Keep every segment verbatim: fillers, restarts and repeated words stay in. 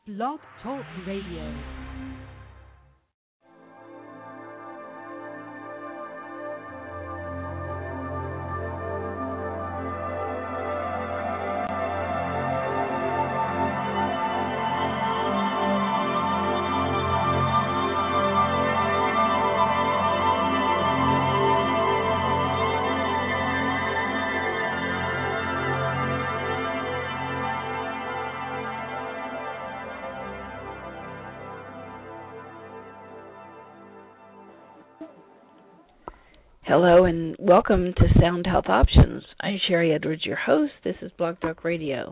Blog Talk Radio. Hello and welcome to Sound Health Options. I'm Sherry Edwards, your host. This is Blog Talk Radio.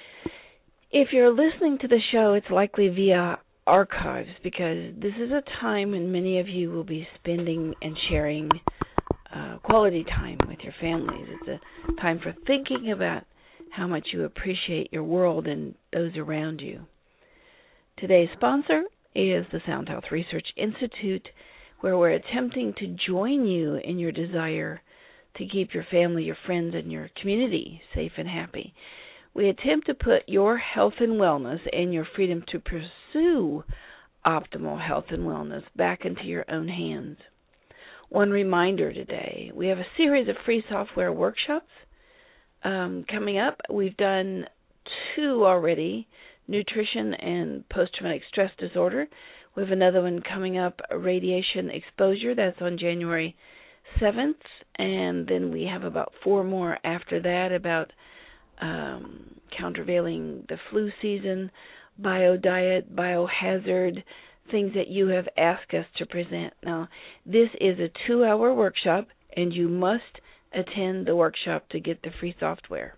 If you're listening to the show, it's likely via archives because this is a time when many of you will be spending and sharing uh, quality time with your families. It's a time for thinking about how much you appreciate your world and those around you. Today's sponsor is the Sound Health Research Institute, where we're attempting to join you in your desire to keep your family, your friends, and your community safe and happy. We attempt to put your health and wellness and your freedom to pursue optimal health and wellness back into your own hands. One reminder today, we have a series of free software workshops um, coming up. We've done two already, nutrition and post-traumatic stress disorder. We have another one coming up, radiation exposure. That's on January seventh. And then we have about four more after that about um, countervailing the flu season, biodiet, biohazard, things that you have asked us to present. Now, this is a two-hour workshop, and you must attend the workshop to get the free software.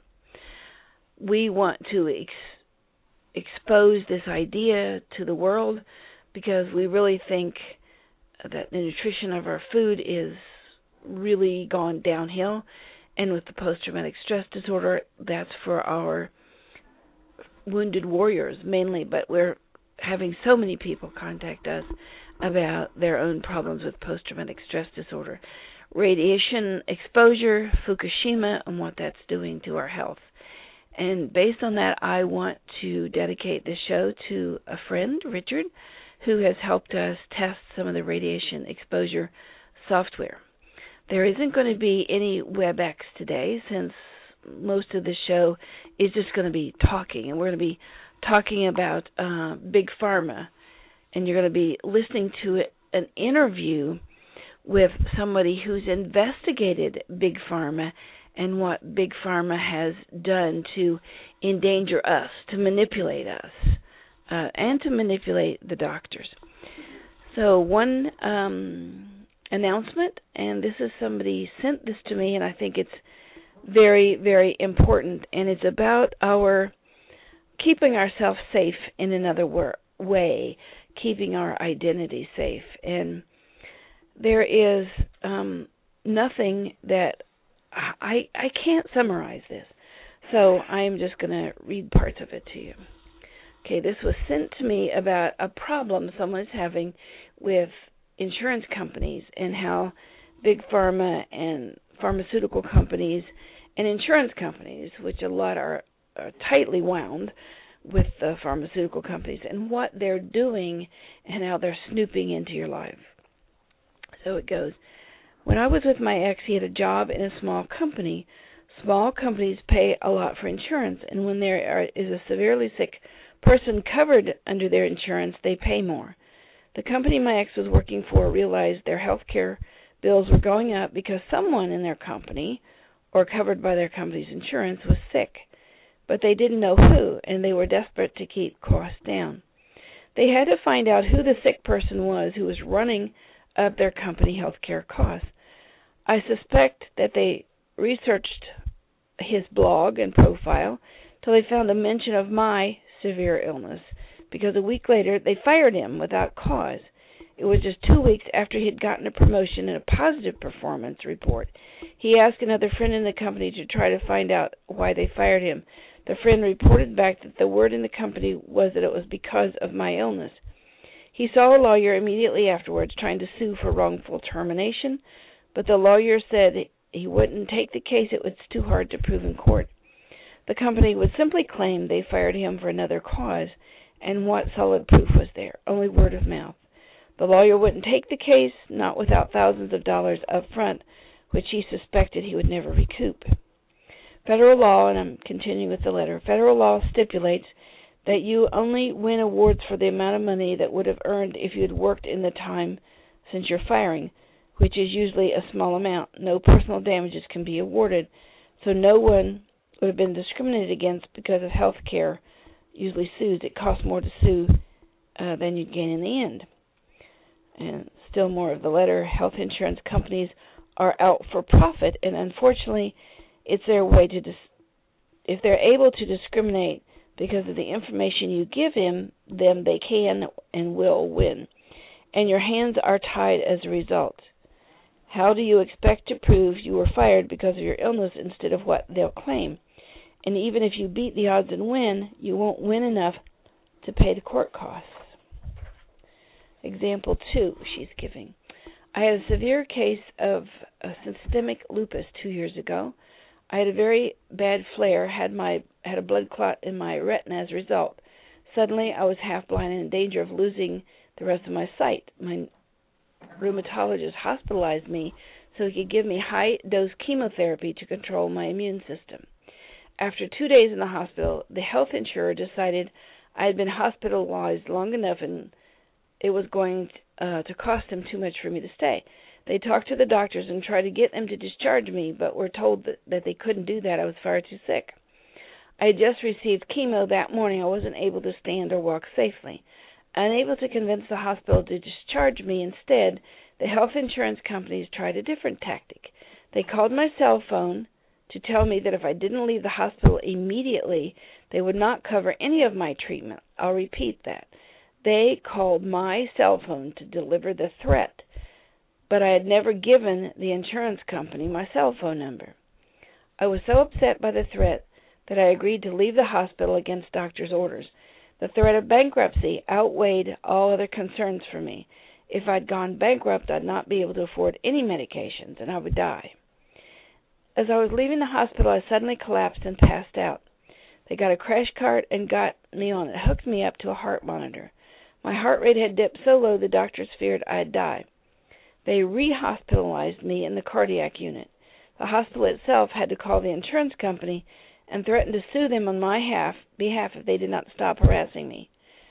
We want to ex- expose this idea to the world, because we really think that the nutrition of our food is really gone downhill. And with the post-traumatic stress disorder, that's for our wounded warriors mainly, but we're having so many people contact us about their own problems with post-traumatic stress disorder. Radiation exposure, Fukushima, and what that's doing to our health. And based on that, I want to dedicate this show to a friend, Richard, who has helped us test some of the radiation exposure software. There isn't going to be any WebEx today since most of the show is just going to be talking, and we're going to be talking about uh, Big Pharma, and you're going to be listening to it, an interview with somebody who's investigated Big Pharma and what Big Pharma has done to endanger us, to manipulate us. Uh, and to manipulate the doctors. So one um, announcement, and this is somebody sent this to me, and I think it's very, very important, and it's about our keeping ourselves safe in another wor- way, keeping our identity safe. And there is um, nothing that, I, I can't summarize this, so I'm just going to read parts of it to you. Okay, this was sent to me about a problem someone's having with insurance companies and how big pharma and pharmaceutical companies and insurance companies, which a lot are, are tightly wound with the pharmaceutical companies, and what they're doing and how they're snooping into your life. So it goes. When I was with my ex, he had a job in a small company. Small companies pay a lot for insurance, and when there are, is a severely sick person covered under their insurance, they pay more. The company my ex was working for realized their health care bills were going up because someone in their company or covered by their company's insurance was sick, but they didn't know who, and they were desperate to keep costs down. They had to find out who the sick person was who was running up their company health care costs. I suspect that they researched his blog and profile till they found a mention of my severe illness, because a week later they fired him without cause. It was just two weeks after he had gotten a promotion and a positive performance report. He asked another friend in the company to try to find out why they fired him. The friend reported back that the word in the company was that it was because of my illness. He saw a lawyer immediately afterwards trying to sue for wrongful termination, but the lawyer said he wouldn't take the case. It was too hard to prove in court. The company would simply claim they fired him for another cause, and what solid proof was there? Only word of mouth. The lawyer wouldn't take the case, not without thousands of dollars up front, which he suspected he would never recoup. Federal law, and I'm continuing with the letter, federal law stipulates that you only win awards for the amount of money that would have earned if you had worked in the time since your firing, which is usually a small amount. No personal damages can be awarded, so no one would have been discriminated against because of health care usually sues. It costs more to sue uh, than you'd gain in the end. And still more of the letter, health insurance companies are out for profit, and unfortunately, it's their way to, dis- if they're able to discriminate because of the information you give him, them they can and will win. And your hands are tied as a result. How do you expect to prove you were fired because of your illness instead of what they'll claim? And even if you beat the odds and win, you won't win enough to pay the court costs. Example two she's giving. I had a severe case of uh, systemic lupus two years ago. I had a very bad flare, had my had a blood clot in my retina as a result. Suddenly, I was half blind and in danger of losing the rest of my sight. My rheumatologist hospitalized me so he could give me high-dose chemotherapy to control my immune system. After two days in the hospital, the health insurer decided I had been hospitalized long enough and it was going uh, to cost them too much for me to stay. They talked to the doctors and tried to get them to discharge me, but were told that, that they couldn't do that. I was far too sick. I had just received chemo that morning. I wasn't able to stand or walk safely. Unable to convince the hospital to discharge me, instead, the health insurance companies tried a different tactic. They called my cell phone to tell me that if I didn't leave the hospital immediately, they would not cover any of my treatment. I'll repeat that. They called my cell phone to deliver the threat, but I had never given the insurance company my cell phone number. I was so upset by the threat that I agreed to leave the hospital against doctor's orders. The threat of bankruptcy outweighed all other concerns for me. If I'd gone bankrupt, I'd not be able to afford any medications, and I would die. As I was leaving the hospital, I suddenly collapsed and passed out. They got a crash cart and got me on it, hooked me up to a heart monitor. My heart rate had dipped so low the doctors feared I'd die. They re-hospitalized me in the cardiac unit. The hospital itself had to call the insurance company and threatened to sue them on my half, behalf if they did not stop harassing me.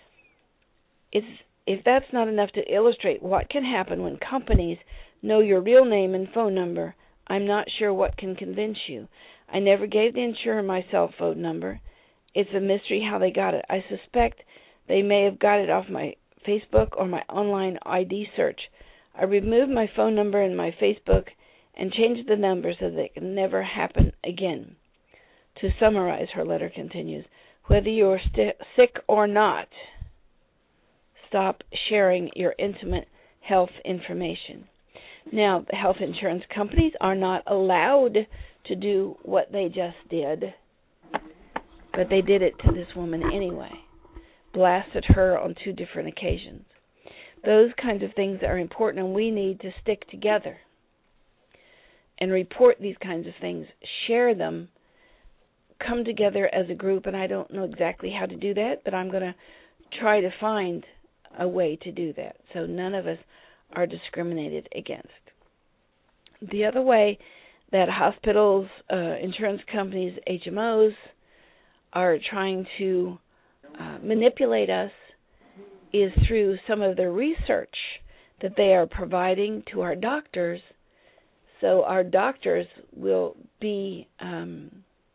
It's, if that's not enough to illustrate what can happen when companies know your real name and phone number, I'm not sure what can convince you. I never gave the insurer my cell phone number. It's a mystery how they got it. I suspect they may have got it off my Facebook or my online I D search. I removed my phone number and my Facebook and changed the number so that it can never happen again. To summarize, her letter continues, whether you are st- sick or not, stop sharing your intimate health information. Now, the health insurance companies are not allowed to do what they just did, but they did it to this woman anyway, blasted her on two different occasions. Those kinds of things are important, and we need to stick together and report these kinds of things, share them, come together as a group, and I don't know exactly how to do that, but I'm going to try to find a way to do that so none of us are discriminated against. The other way that hospitals, uh, insurance companies, H M Os are trying to uh, manipulate us is through some of the research that they are providing to our doctors, so our doctors will be um,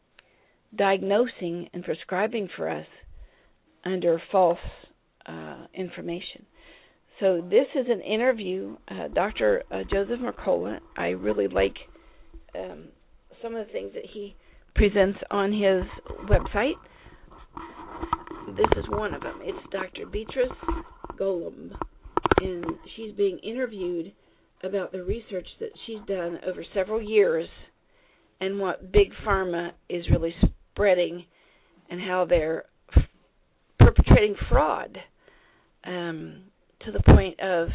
diagnosing and prescribing for us under false uh, information. So this is an interview. Uh, Doctor Uh, Joseph Mercola, I really like um, some of the things that he presents on his website. This is one of them. It's Doctor Beatrice Golomb, and she's being interviewed about the research that she's done over several years and what Big Pharma is really spreading and how they're f- perpetrating fraud um, to the point of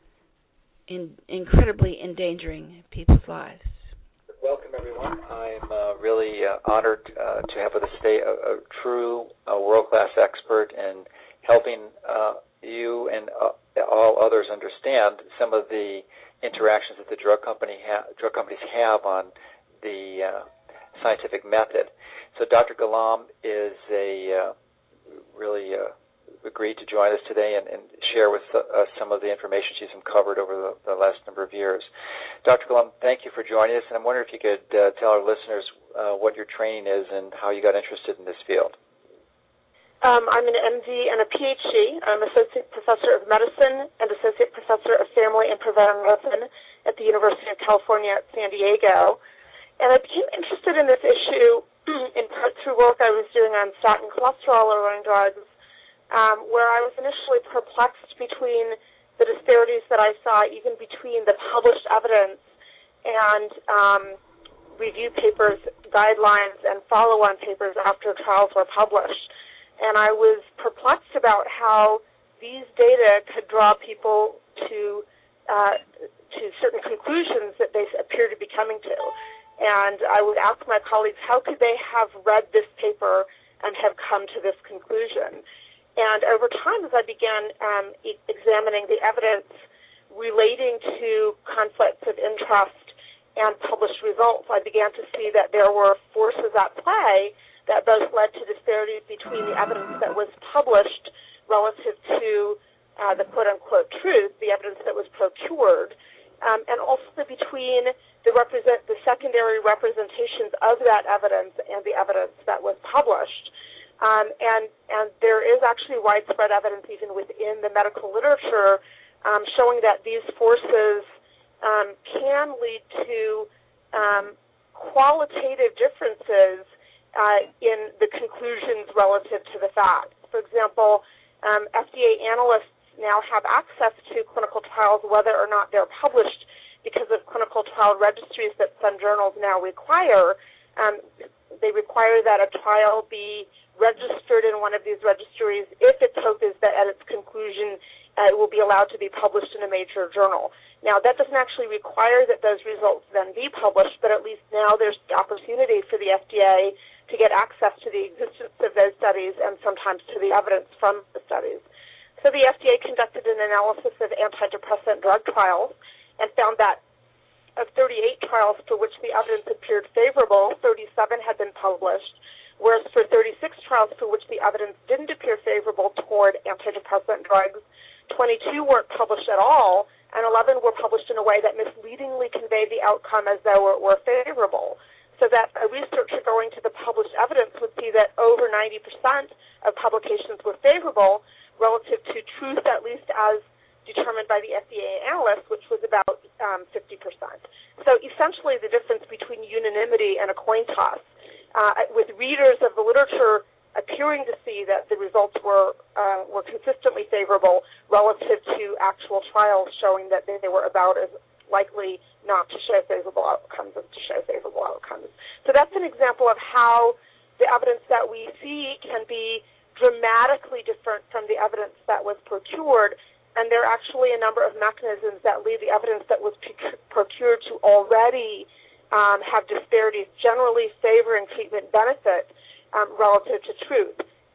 in, incredibly endangering people's lives. Welcome, everyone. I'm uh, really uh, honored uh, to have with us today a, a true uh, world-class expert in helping uh, you and uh, all others understand some of the interactions that the drug company ha- drug companies have on the uh, scientific method. So Doctor Ghulam is a uh, really uh, agreed to join us today and, and share with uh, us some of the information she's uncovered over the, the last number of years. Doctor Ghulam, thank you for joining us, and I'm wondering if you could uh, tell our listeners uh, what your training is and how you got interested in this field. Um, I'm an M D and a P H D. I'm Associate Professor of Medicine and Associate Professor of Family and Preventive Medicine at the University of California at San Diego. And I became interested in this issue in part through work I was doing on statin cholesterol-lowering drugs, um, where I was initially perplexed between the disparities that I saw even between the published evidence and um, review papers, guidelines, and follow-on papers after trials were published. And I was perplexed about how these data could draw people to uh, to certain conclusions that they appear to be coming to. And I would ask my colleagues, how could they have read this paper and have come to this conclusion? And over time, as I began um, e- examining the evidence relating to conflicts of interest and published results, I began to see that there were forces at play that both led to disparities between the evidence that was published relative to uh, the quote-unquote truth, the evidence that was procured, um, and also between the, represent, the secondary representations of that evidence and the evidence that was published. Um, and, and there is actually widespread evidence even within the medical literature um, showing that these forces um, can lead to um, qualitative differences Uh, in the conclusions relative to the facts. For example, um, F D A analysts now have access to clinical trials whether or not they're published because of clinical trial registries that some journals now require. Um, they require that a trial be registered in one of these registries if its hope is that at its conclusion uh, it will be allowed to be published in a major journal. Now, that doesn't actually require that those results then be published, but at least now there's the opportunity for the F D A to get access to the existence of those studies and sometimes to the evidence from the studies. So the F D A conducted an analysis of antidepressant drug trials and found that of thirty-eight trials for which the evidence appeared favorable, thirty-seven had been published, whereas for thirty-six trials for which the evidence didn't appear favorable toward antidepressant drugs, twenty-two weren't published at all, and eleven were published in a way that misleadingly conveyed the outcome as though it were favorable. So that a researcher going to the published evidence would see that over ninety percent of publications were favorable relative to truth, at least as determined by the F D A analysts, which was about um, fifty percent. So essentially the difference between unanimity and a coin toss, uh, with readers of the literature appearing to see that the results were uh, were consistently favorable relative to actual trials showing that they, they were about as likely not to show favorable outcomes as to show favorable outcomes. So that's an example of how the evidence that we see can be dramatically different from the evidence that was procured, and there are actually a number of mechanisms that lead the evidence that was procured to already um, have disparities, generally favoring treatment benefit um, relative to truth.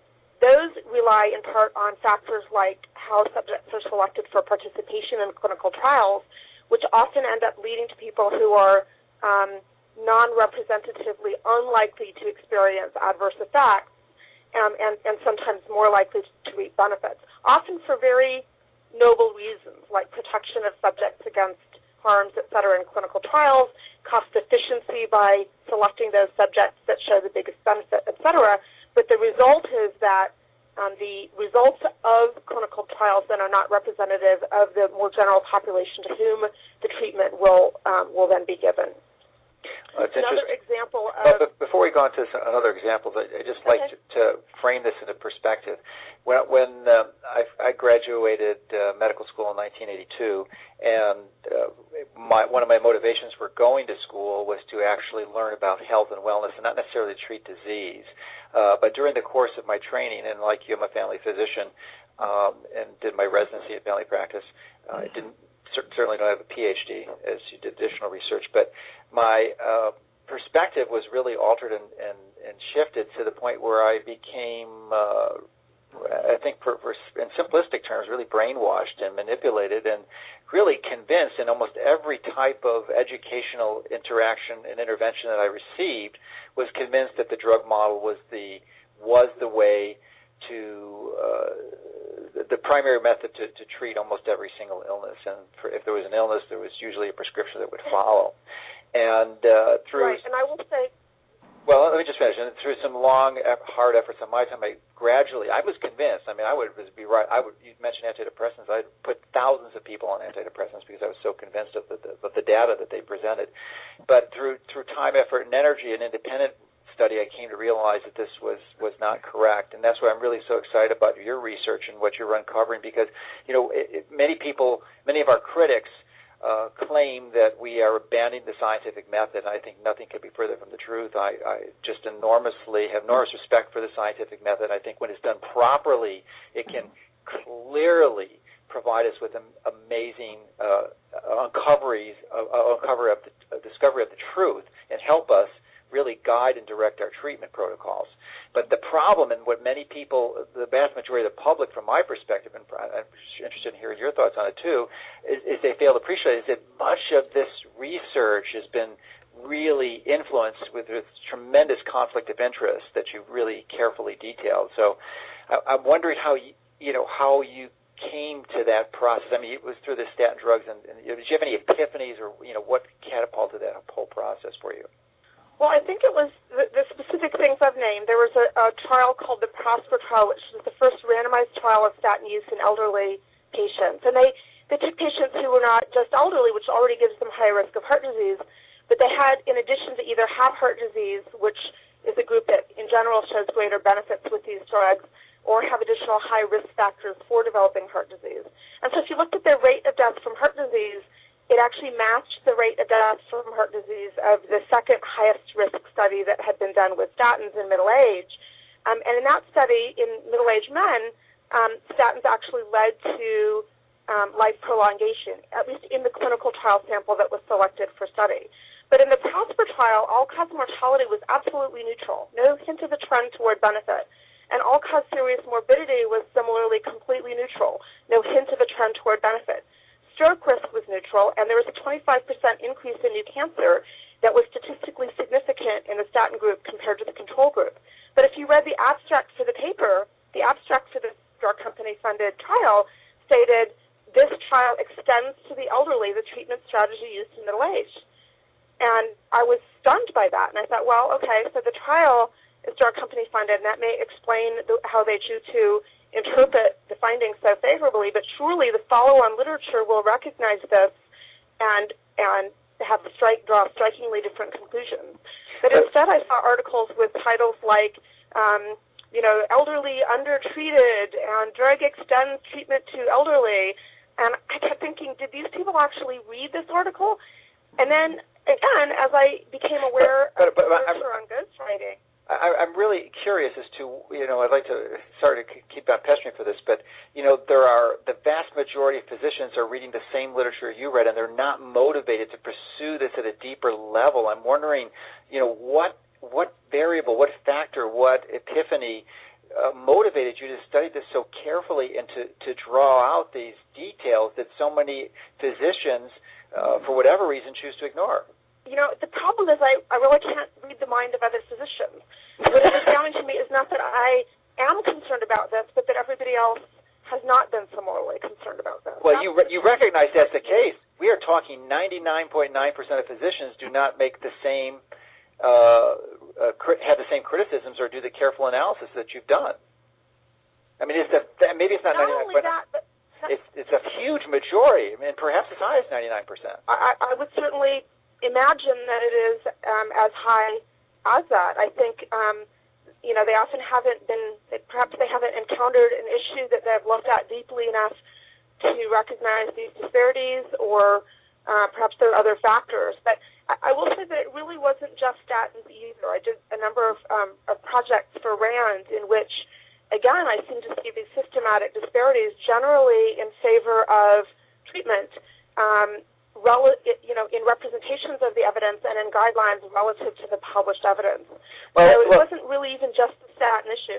Those rely in part on factors like how subjects are selected for participation in clinical trials, which often end up leading to people who are um, non-representatively unlikely to experience adverse effects um, and, and sometimes more likely to reap benefits, often for very noble reasons, like protection of subjects against harms, et cetera, in clinical trials, cost efficiency by selecting those subjects that show the biggest benefit, et cetera. But the result is that Um, the results of clinical trials then are not representative of the more general population to whom the treatment will um, will then be given. Uh, another example of... But before we go on to some, another example, I'd just like okay. to, to frame this into perspective. When, when uh, I, I graduated uh, medical school in nineteen eighty-two, and uh, my, one of my motivations for going to school was to actually learn about health and wellness and not necessarily treat disease. Uh, but during the course of my training, and like you, I'm a family physician um, and did my residency at family practice, uh, I didn't certainly don't have a P H D as you did additional research, but my uh, perspective was really altered and, and, and shifted to the point where I became uh, I think for, for in simplistic terms, really brainwashed and manipulated and really convinced in almost every type of educational interaction and intervention that I received, was convinced that the drug model was the was the way to uh, the primary method to, to treat almost every single illness. And for, if there was an illness, there was usually a prescription that would follow. And uh, through right, and I will say. Well, let me just finish. And through some long, hard efforts on my time, I gradually, I was convinced. I mean, I would be right. I would. You mentioned antidepressants. I'd put thousands of people on antidepressants because I was so convinced of the, the, of the data that they presented. But through through time, effort, and energy, and independent study, I came to realize that this was was not correct. And that's why I'm really so excited about your research and what you're uncovering. Because you know, it, it, many people, many of our critics. Uh, claim that we are abandoning the scientific method. I think nothing could be further from the truth. I, I just enormously have enormous respect for the scientific method. I think when it's done properly, it can clearly provide us with an amazing uh, uncoveries, uh, uncover of the uh, discovery of the truth, and help us really guide and direct our treatment protocols. But the problem, and what many people, the vast majority of the public, from my perspective, and I'm interested in hearing your thoughts on it too, is, is they fail to appreciate is that much of this research has been really influenced with this tremendous conflict of interest that you really carefully detailed. So I, I'm wondering how you, you know, how you came to that process. I mean, it was through the statin drugs, and, and did you have any epiphanies, or you know, what catapulted that whole process for you? Well, I think it was the, the specific things I've named. There was a, a trial called the PROSPER trial, which was the first randomized trial of statin use in elderly patients. And they, they took patients who were not just elderly, which already gives them high risk of heart disease, but they had, in addition to either have heart disease, which is a group that in general shows greater benefits with these drugs, or have additional high risk factors for developing heart disease. And so if you looked at their rate of death from heart disease, it actually matched the rate of death from heart disease of the second highest risk study that had been done with statins in middle age. Um, and in that study, in middle-aged men, um, statins actually led to um, life prolongation, at least in the clinical trial sample that was selected for study. But in the PROSPER trial, all-cause mortality was absolutely neutral, no hint of a trend toward benefit. And all-cause serious morbidity was similarly completely neutral, no hint of a trend toward benefit. Stroke risk was neutral, and there was a twenty-five percent increase in new cancer that was statistically significant in the statin group compared to the control group. But if you read the abstract for the paper, the abstract for the drug company-funded trial stated, this trial extends to the elderly the treatment strategy used in middle age. And I was stunned by that, and I thought, well, okay, so the trial is drug company-funded, and that may explain the, how they choose to interpret the findings so favorably, but surely the follow-on literature will recognize this and and have strike, draw strikingly different conclusions. But instead I saw articles with titles like, um, you know, elderly undertreated and drug extends treatment to elderly, and I kept thinking, did these people actually read this article? And then, again, as I became aware but, but, but, of the literature on ghostwriting, I, I'm really curious as to, you know, I'd like to, sorry to keep on pestering for this, but, you know, there are, the vast majority of physicians are reading the same literature you read, and they're not motivated to pursue this at a deeper level. I'm wondering, you know, what what variable, what factor, what epiphany uh, motivated you to study this so carefully and to, to draw out these details that so many physicians, uh, for whatever reason, choose to ignore? You know, the problem is I, I really can't read the mind of other physicians. What is astounding to me is not that I am concerned about this, but that everybody else has not been similarly concerned about this. Well, you re- you recognize that's the case. We are talking ninety-nine point nine percent of physicians do not make the same, uh, uh, cri- have the same criticisms or do the careful analysis that you've done. I mean, it's a, maybe it's not, not ninety-nine only that, but it's it's a huge majority. I mean, perhaps as high as ninety-nine percent. I, I would certainly imagine that it is um, as high as that. I think, um, you know, they often haven't been, perhaps they haven't encountered an issue that they've looked at deeply enough to recognize these disparities, or uh, perhaps there are other factors. But I, I will say that it really wasn't just statins either. I did a number of, um, of projects for RAND in which, again, I seem to see these systematic disparities generally in favor of treatment, um, Rel- you know, in representations of the evidence and in guidelines relative to the published evidence. Well, so it well, wasn't really even just the statin issue.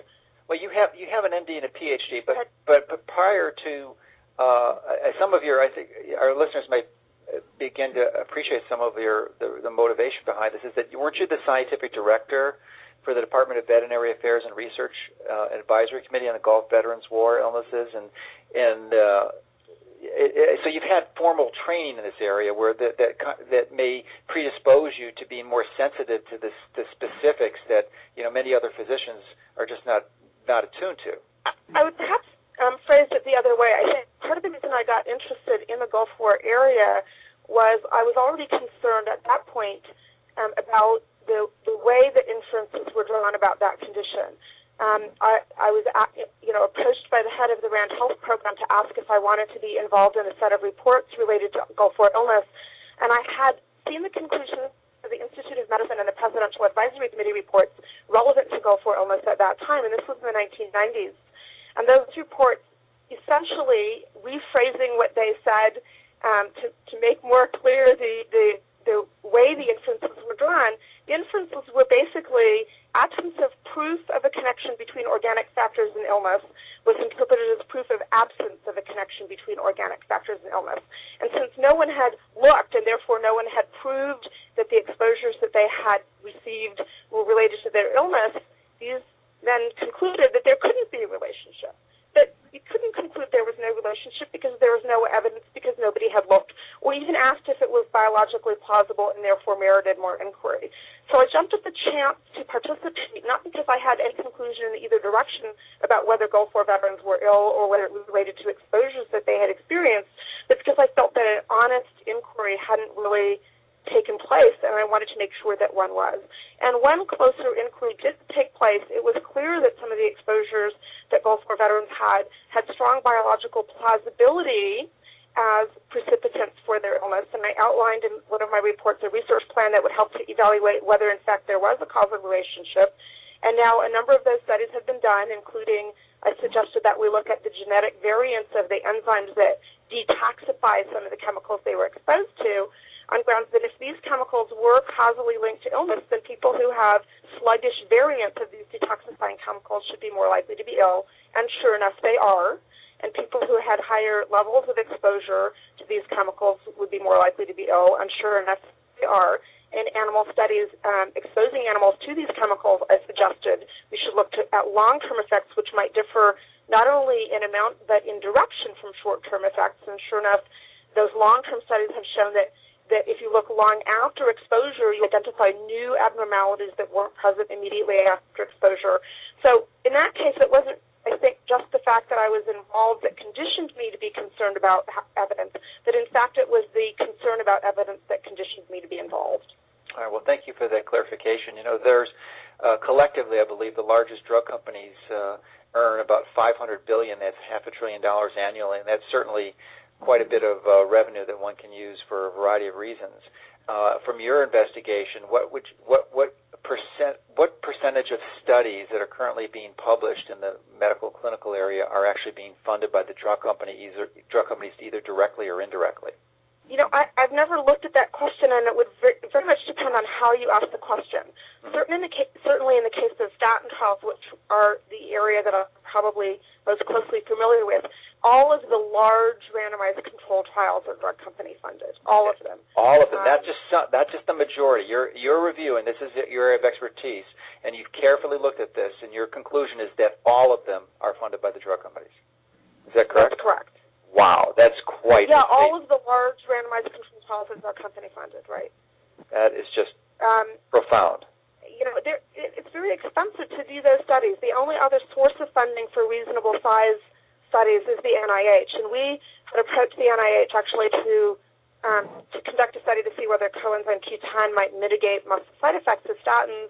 Well, you have you have an M D and a P H D, but but, but prior to uh, some of your, I think our listeners might begin to appreciate some of your the, the motivation behind this. Is that weren't you the scientific director for the Department of Veterinary Affairs and Research uh, Advisory Committee on the Gulf Veterans War illnesses, and and uh, it, it, so you've had formal training in this area where that that that may predispose you to being more sensitive to this the specifics that you know many other physicians are just not not attuned to. I would perhaps um, phrase it the other way. I think part of the reason I got interested in the Gulf War area was I was already concerned at that point um, about the the way that inferences were drawn about that condition. Um, I, I was, at, you know, approached by the head of the RAND Health Program to ask if I wanted to be involved in a set of reports related to Gulf War illness, and I had seen the conclusions of the Institute of Medicine and the Presidential Advisory Committee reports relevant to Gulf War illness at that time, and this was in the nineteen nineties. And those reports essentially rephrasing what they said um, to, to make more clear the, the, the way the inferences were drawn. The inferences were basically absence of proof of a connection between organic factors and illness was interpreted as proof of absence of a connection between organic factors and illness. And since no one had looked and therefore no one had proved that the exposures that they had received were related to their illness, these then concluded that there couldn't be a relationship. But you couldn't conclude there was no relationship because there was no evidence, because nobody had looked or even asked if it was biologically plausible and therefore merited more inquiry. So I jumped at the chance to participate, not because I had any conclusion in either direction about whether Gulf War veterans were ill or whether it was related to exposures that they had experienced, but because I felt that an honest inquiry hadn't really taken place, and I wanted to make sure that one was. And when closer inquiry did take place, it was clear that some of the exposures that Gulf War veterans had had strong biological plausibility as precipitants for their illness, and I outlined in one of my reports a research plan that would help to evaluate whether, in fact, there was a causal relationship. And now a number of those studies have been done, including I suggested that we look at the genetic variants of the enzymes that detoxify some of the chemicals they were exposed to, on grounds that if these chemicals were causally linked to illness, then people who have sluggish variants of these detoxifying chemicals should be more likely to be ill, and sure enough, they are. And people who had higher levels of exposure to these chemicals would be more likely to be ill, and sure enough, they are. In animal studies um, exposing animals to these chemicals, I suggested we should look to, at long-term effects, which might differ not only in amount but in direction from short-term effects. And sure enough, those long-term studies have shown that that if you look long after exposure, you identify new abnormalities that weren't present immediately after exposure. So in that case, it wasn't, I think, just the fact that I was involved that conditioned me to be concerned about evidence, that in fact it was the concern about evidence that conditioned me to be involved. All right, well, thank you for that clarification. You know, there's, uh, collectively, I believe, the largest drug companies uh, earn about five hundred billion dollars, that's half a trillion dollars annually, and that's certainly quite a bit of uh, revenue that one can use for a variety of reasons. Uh, from your investigation, what would you, what what percent what percentage of studies that are currently being published in the medical clinical area are actually being funded by the drug company, either drug companies, either directly or indirectly? You know, I, I've never looked at that question, and it would very, very much depend on how you ask the question. Mm-hmm. Certainly, in the case, certainly in the case of statin trials, which are the area that I'm probably most closely familiar with, all of the large randomized controlled trials are drug company funded, all of them. All of them. Um, Not just some, not just the majority. Your your review, and this is your area of expertise, and you've carefully looked at this, and your conclusion is that all of them are funded by the drug companies. Is that correct? That's correct. Wow, that's quite. Yeah, all of the large randomized controlled trials are drug company funded, right? That is just um, profound. You know, it, it's very expensive to do those studies. The only other source of funding for reasonable size studies is the N I H, and we had approached the N I H actually to um, to conduct a study to see whether coenzyme Q ten might mitigate muscle side effects of statins.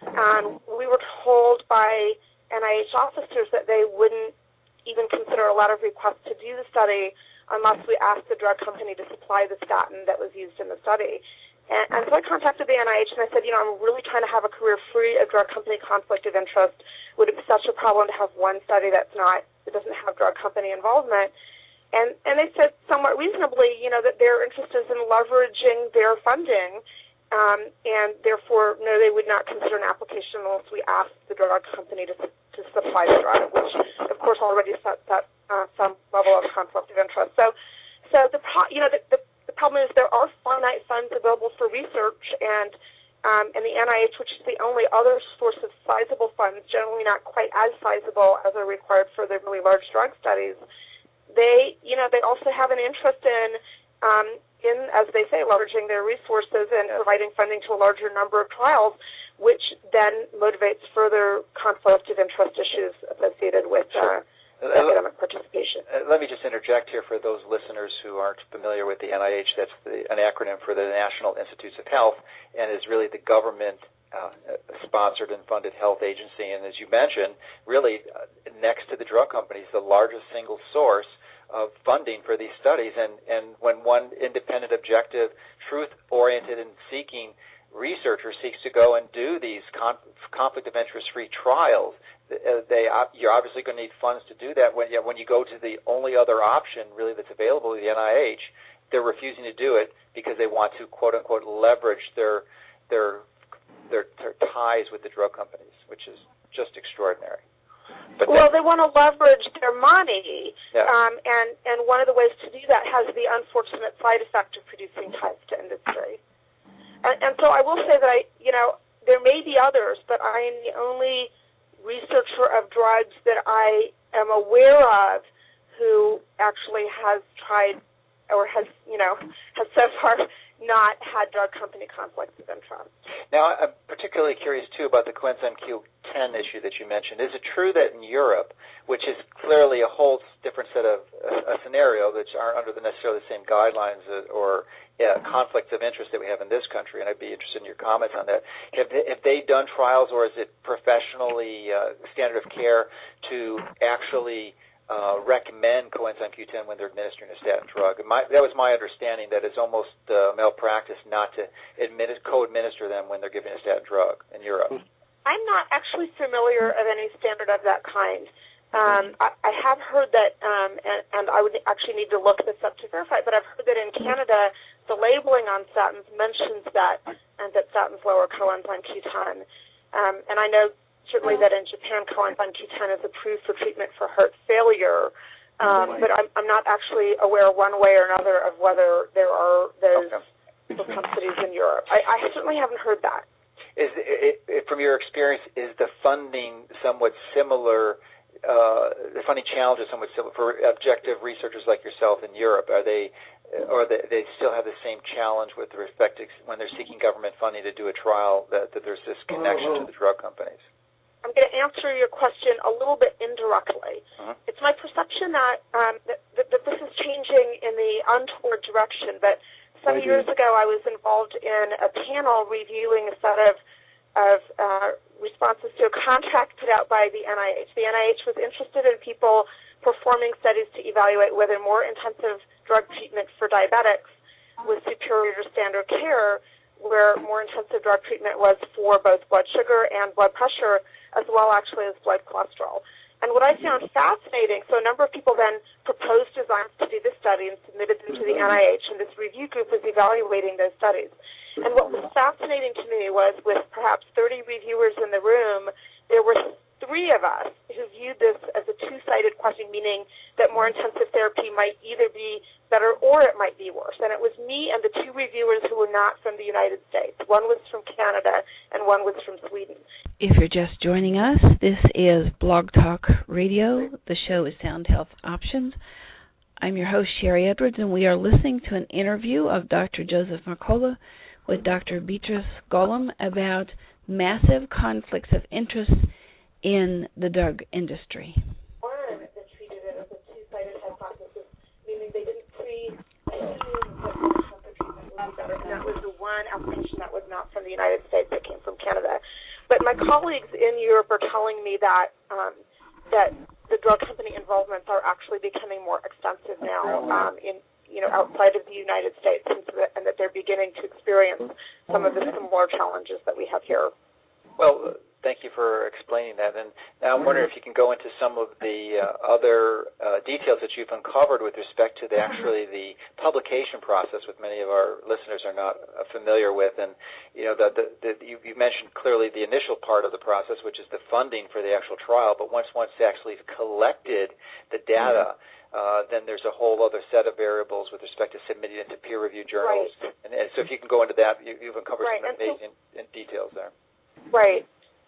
And we were told by N I H officers that they wouldn't even consider a letter of request to do the study unless we asked the drug company to supply the statin that was used in the study. And, and so I contacted the N I H and I said, you know, I'm really trying to have a career free of drug company conflict of interest. Would it be such a problem to have one study that's not, that doesn't have drug company involvement? And and they said somewhat reasonably, you know, that their interest is in leveraging their funding, um, and therefore, no, they would not consider an application unless we asked the drug company to to supply the drug, which, of course, already sets that uh, some level of conflict of interest. So, so the pro- you know the, the, the problem is there are finite funds available for research, and um, and the N I H, which is the only other source of sizable funds, generally not quite as sizable as are required for the really large drug studies. They, you know, they also have an interest in, um, in, as they say, leveraging their resources and providing funding to a larger number of trials, which then motivates further conflict of interest issues associated with uh, academic participation. Uh, let me just interject here for those listeners who aren't familiar with the N I H. That's the, an acronym for the National Institutes of Health, and is really the government Uh, sponsored and funded health agency, and as you mentioned, really uh, next to the drug companies, the largest single source of funding for these studies. And, and when one independent, objective, truth-oriented, and seeking researcher seeks to go and do these con- conflict of interest-free trials, uh, they uh, you're obviously going to need funds to do that. When, you know, when you go to the only other option really that's available, the N I H, they're refusing to do it because they want to quote-unquote leverage their their Their, their ties with the drug companies, which is just extraordinary. But well, they want to leverage their money, yeah. um, and, and one of the ways to do that has the unfortunate side effect of producing ties to industry. And, and so I will say that, I, you know, there may be others, but I am the only researcher of drugs that I am aware of who actually has tried or has, you know, has so far not had drug company conflicts of interest. Now, I'm particularly curious, too, about the coenzyme Q ten issue that you mentioned. Is it true that in Europe, which is clearly a whole different set of uh, a scenario, which aren't under the necessarily the same guidelines or yeah, conflicts of interest that we have in this country, and I'd be interested in your comments on that, have they, have they done trials, or is it professionally uh, standard of care to actually Uh, recommend coenzyme Q ten when they're administering a statin drug? My, that was my understanding, that it's almost uh, malpractice not to admit, co-administer them when they're giving a statin drug in Europe. I'm not actually familiar of any standard of that kind. Um, I, I have heard that, um, and, and I would actually need to look this up to verify, but I've heard that in Canada, the labeling on statins mentions that, and that statins lower coenzyme Q ten. Um, and I know certainly that in Japan, coenzyme Q ten is approved for treatment for heart failure, um, but I'm, I'm not actually aware one way or another of whether there are those okay. propensities in Europe. I, I certainly haven't heard that. Is it, it, from your experience, is the funding somewhat similar, uh, the funding challenges somewhat similar for objective researchers like yourself in Europe? Are they, or they, they still have the same challenge with respect to when they're seeking government funding to do a trial, that, that there's this connection to the drug companies? I'm going to answer your question a little bit indirectly. Uh-huh. It's my perception that, um, that, that that this is changing in the untoward direction. But some years ago, I was involved in a panel reviewing a set of of uh, responses to a contract put out by the N I H. The N I H was interested in people performing studies to evaluate whether more intensive drug treatment for diabetics was superior to standard care, where more intensive drug treatment was for both blood sugar and blood pressure, as well actually as blood cholesterol. And what I found fascinating, so a number of people then proposed designs to do this study and submitted them to the N I H, and this review group was evaluating those studies. And what was fascinating to me was, with perhaps thirty reviewers in the room, there were three of us who viewed this as a two-sided question, meaning that more intensive therapy might either be better or it might be worse. And it was me and the two reviewers who were not from the United States. One was from Canada and one was from Sweden. If you're just joining us, this is Blog Talk Radio. The show is Sound Health Options. I'm your host, Sherry Edwards, and we are listening to an interview of Doctor Joseph Mercola with Doctor Beatrice Golomb about massive conflicts of interest in the drug industry. One that treated it as a two-sided hypothesis, meaning they didn't pre-assume that cancer treatment would be better. And that was the one application that was not from the United States, that came from Canada. But my colleagues in Europe are telling me that um, that the drug company involvements are actually becoming more extensive now um, in you know outside of the United States, and, so that, and that they're beginning to experience some of the similar challenges that we have here. Well, thank you for explaining that. And now I'm wondering if you can go into some of the uh, other uh, details that you've uncovered with respect to the, actually the publication process, which many of our listeners are not uh, familiar with. And you know, the, the, the, you, you mentioned clearly the initial part of the process, which is the funding for the actual trial. But once once they actually collected the data, uh, then there's a whole other set of variables with respect to submitting it to peer-reviewed journals. Right. And, and so if you can go into that, you, you've uncovered right. some amazing so, details there. Right.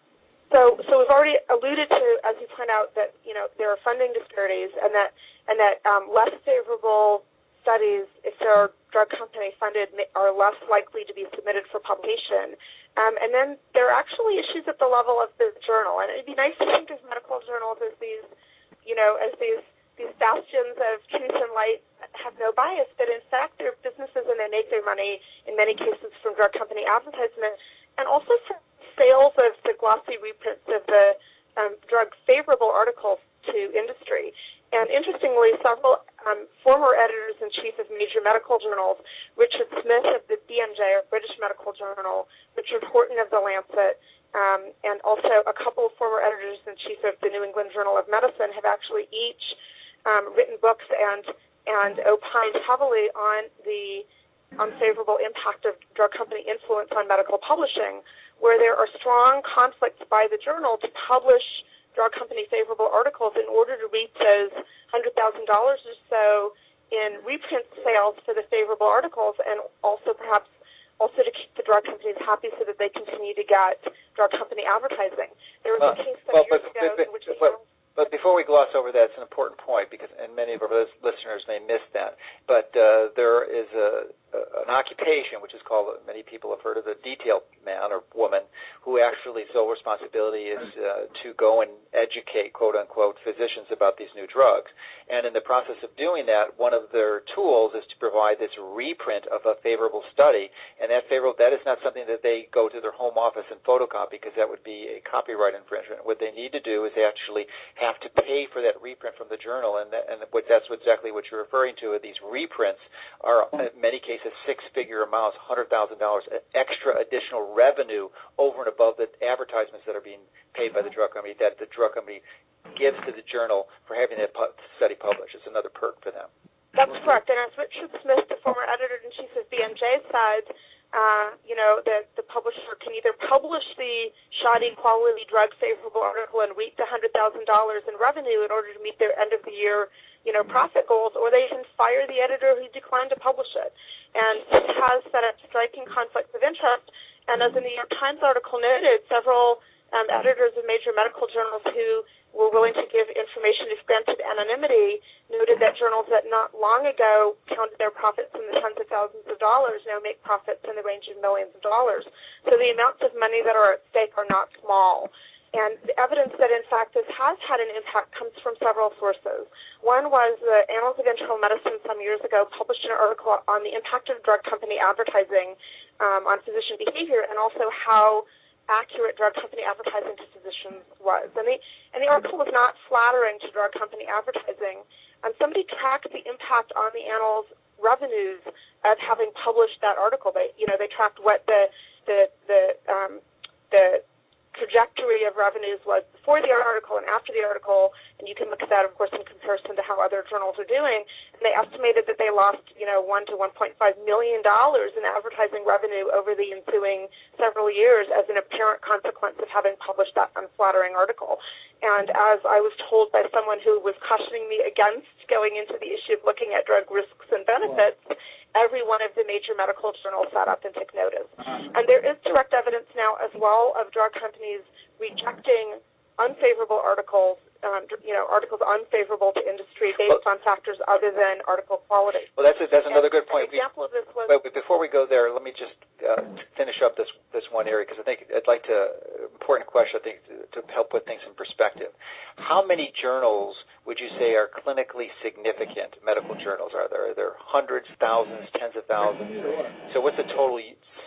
So, so we've already alluded to, as you point out, that you know there are funding disparities, and that and that um, less favorable studies, if they're drug company funded, are less likely to be submitted for publication. Um, and then there are actually issues at the level of the journal, and it'd be nice to think of medical journals as these, you know, as these these bastions of truth and light that have no bias, but in fact they're businesses and they make their money in many cases from drug company advertisement, and also from sales of the glossy reprints of the um, drug-favorable articles to industry. And interestingly, several um, former editors-in-chief of major medical journals, Richard Smith of the B M J, or British Medical Journal, Richard Horton of The Lancet, um, and also a couple of former editors-in-chief of the New England Journal of Medicine have actually each um, written books and, and opined heavily on the unfavorable impact of drug company influence on medical publishing, where there are strong conflicts by the journal to publish drug company favorable articles in order to reap those one hundred thousand dollars or so in reprint sales for the favorable articles, and also perhaps also to keep the drug companies happy so that they continue to get drug company advertising. There was uh, a case some well, years but, ago but, in which but, but, but before we gloss over that, it's an important point, because and many of our listeners may miss that. But uh, there is a, a, an occupation which is called, many people have heard of, a detail man or woman, who actually sole responsibility is uh, to go and educate, quote unquote, physicians about these new drugs. And in the process of doing that, one of their tools is to provide this reprint of a favorable study. And that favorable that is not something that they go to their home office and photocopy, because that would be a copyright infringement. What they need to do is they actually have to pay for that reprint from the journal, and, that, and what, that's exactly what you're referring to. These reprints are, in many cases, six-figure amounts, one hundred thousand dollars extra additional revenue over and above the advertisements that are being paid by the drug company, that the drug company gives to the journal for having that study published. It's another perk for them. That's correct. And as Richard Smith, the former editor-in-chief of B M J, said, Uh, you know, the, the publisher can either publish the shoddy quality drug favorable article and reap the one hundred thousand dollars in revenue in order to meet their end-of-the-year, you know, profit goals, or they can fire the editor who declined to publish it. And this has set up striking conflicts of interest. And as the New York Times article noted, several um, editors of major medical journals who were willing to give information if granted anonymity noted that journals that not long ago counted their profits in the tens of thousands of dollars now make profits in the range of millions of dollars. So the amounts of money that are at stake are not small. And the evidence that, in fact, this has had an impact comes from several sources. One was the Annals of Internal Medicine some years ago published an article on the impact of drug company advertising um, on physician behavior, and also how accurate drug company advertising to physicians was. And the, and the article was not flattering to drug company advertising. And somebody tracked the impact on the Annals revenues of having published that article. They, you know, they tracked what the the the um, the trajectory of revenues was before the article and after the article, and you can look at that, of course, in comparison to how other journals are doing. And they estimated that they lost, you know, one to one point five million dollars in advertising revenue over the ensuing several years as an apparent consequence of having published that unflattering article. And as I was told by someone who was cautioning me against going into the issue of looking at drug risks and benefits, every one of the major medical journals sat up and took notice. And there is direct evidence now as well of drug companies rejecting unfavorable articles, um, you know, articles unfavorable to industry based well, on factors other than article quality. Well, that's a, that's another and good point. An example of this was. But before we go there, let me just uh, finish up this this one area, because I think I'd like to important question. I think to, to help put things in perspective. How many journals would you say are clinically significant medical journals? Are there are there hundreds, thousands, tens of thousands? So what's the total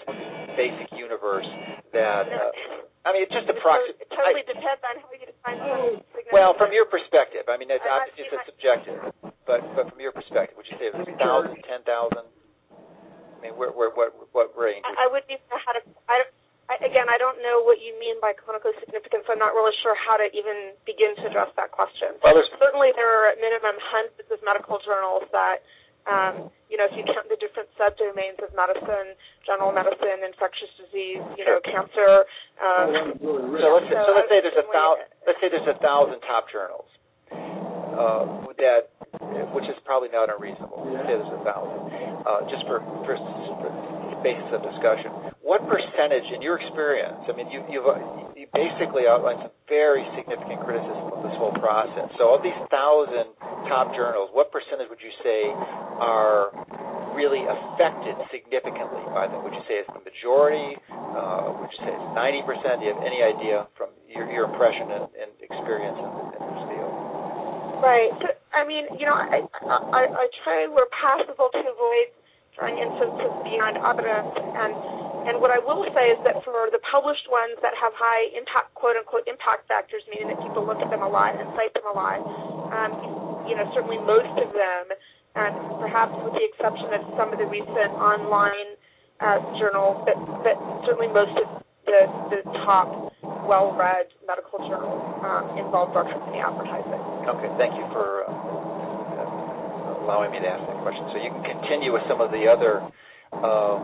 basic universe that? Uh, I mean, it's just approximate. It totally depends on how you define significant. Well, from your perspective, I mean, it's I'm obviously it's subjective, but but from your perspective, would you say it's thousand, ten thousand? I mean, where, where, what what range? I, I would be how to. I, I I, again, I don't know what you mean by clinical significance. I'm not really sure how to even begin to address that question. Well, certainly there are at minimum hundreds of medical journals that, um, you know, if you count the different subdomains of medicine, general medicine, infectious disease, you know, cancer. Um, so let's so, so let's say there's a thousand. Let's say there's a thousand top journals. Uh, that, which is probably not unreasonable. Let's say there's a thousand. Uh, just for, for for the basis of discussion, what percentage, in your experience? I mean, you you've you basically outlined some very significant criticism of this whole process. So, of these thousand top journals, what percentage would you say are really affected significantly by them? Would you say it's the majority? Uh, would you say it's ninety percent? Do you have any idea from your, your impression and, and experience in, in this field? Right. So, I mean, you know, I, I, I try where possible to avoid drawing inferences beyond evidence, and and what I will say is that for the published ones that have high impact, quote unquote, impact factors, meaning that people look at them a lot and cite them a lot, um, you know, certainly most of them, and perhaps with the exception of some of the recent online uh, journals, but but certainly most of the the top well-read medical journals um, involve drug company advertising. Okay, thank you for uh, allowing me to ask that question. So you can continue with some of the other, um,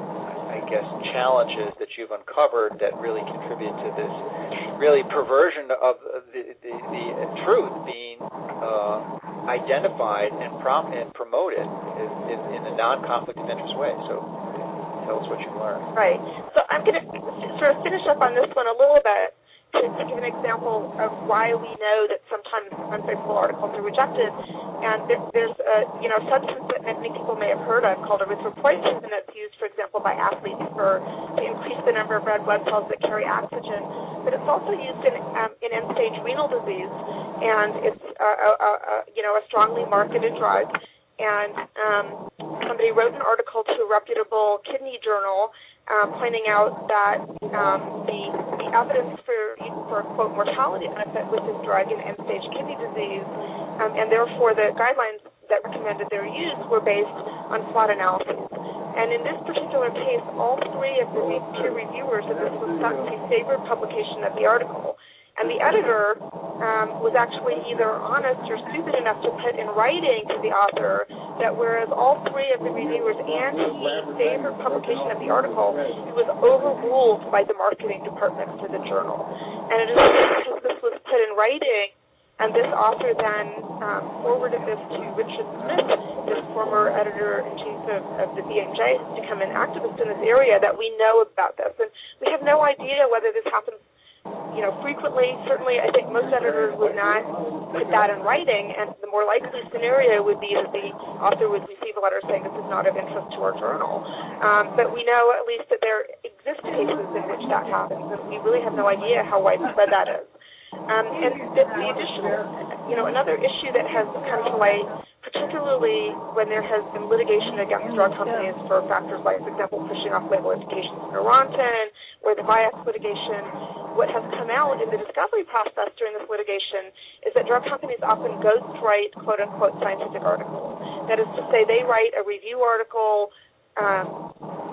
I guess, challenges that you've uncovered that really contribute to this really perversion of the, the, the truth being uh, identified and, prom- and promoted in, in, in a non-conflict of interest way. So tell us what you learned. Right. So I'm going to sort of finish up on this one a little bit to, to give an example of why we know that sometimes unfavorable articles are rejected. And there, there's a you know substance that many people may have heard of called erythropoietin that's used, for example, by athletes for to increase the number of red blood cells that carry oxygen. But it's also used in um, in end-stage renal disease, and it's a, a, a, you know a strongly marketed drug. And um, somebody wrote an article to a reputable kidney journal um, pointing out that um, the, the evidence for, for, quote, mortality benefit with this drug in end-stage kidney disease, um, and therefore the guidelines that recommended their use were based on flawed analyses. And in this particular case, all three of the peer reviewers of this study favored publication of the article. And the editor um, was actually either honest or stupid enough to put in writing to the author that whereas all three of the reviewers and he favored publication of the article, it was overruled by the marketing department for the journal. And it is because this was put in writing, and this author then um, forwarded this to Richard Smith, the former editor-in-chief of, of the B M J, who's become an activist in this area, that we know about this. And we have no idea whether this happens you know, frequently. Certainly, I think most editors would not put that in writing, and the more likely scenario would be that the author would receive a letter saying this is not of interest to our journal. Um, but we know at least that there exist cases in which that happens, and we really have no idea how widespread that is. Um, and the, the additional, you know, another issue that has come to light, particularly when there has been litigation against drug companies for factors like, for example, pushing off-label indications of Neurontin, or the Vioxx litigation, what has come out in the discovery process during this litigation is that drug companies often ghostwrite, quote-unquote, scientific articles. That is to say, they write a review article um,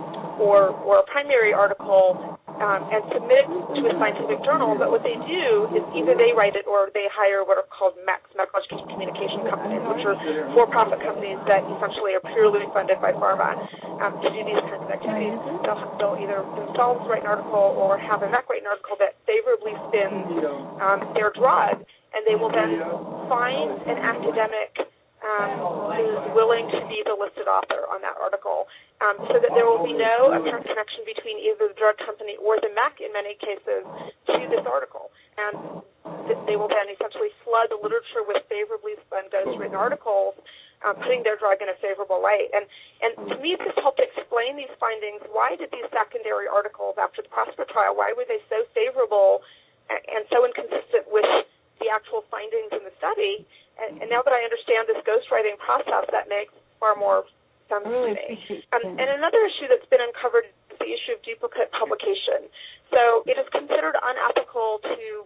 or, or a primary article um, and submit it to a scientific journal, but what they do is either they write it or they hire what are called M E Cs, medical education communication companies, which are for-profit companies that essentially are purely funded by pharma um, to do these kinds of activities. They'll, they'll either themselves write an article or have a M E C write an article that favorably spins um, their drug, and they will then find an academic Um, who's willing to be the listed author on that article, um, so that there will be no apparent connection between either the drug company or the M E C in many cases to this article. And th- they will then essentially flood the literature with favorably spun ghostwritten articles, um, putting their drug in a favorable light. And, and to me, this helped explain these findings. Why did these secondary articles after the PROSPER trial, why were they so favorable and, and so inconsistent with the actual findings in the study? And, and now that I understand this ghostwriting process, that makes far more sense to me. Um, and another issue that's been uncovered is the issue of duplicate publication. So it is considered unethical to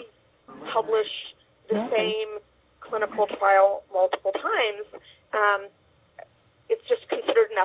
republish the same clinical trial multiple times. Um, it's just considered an ethical breach.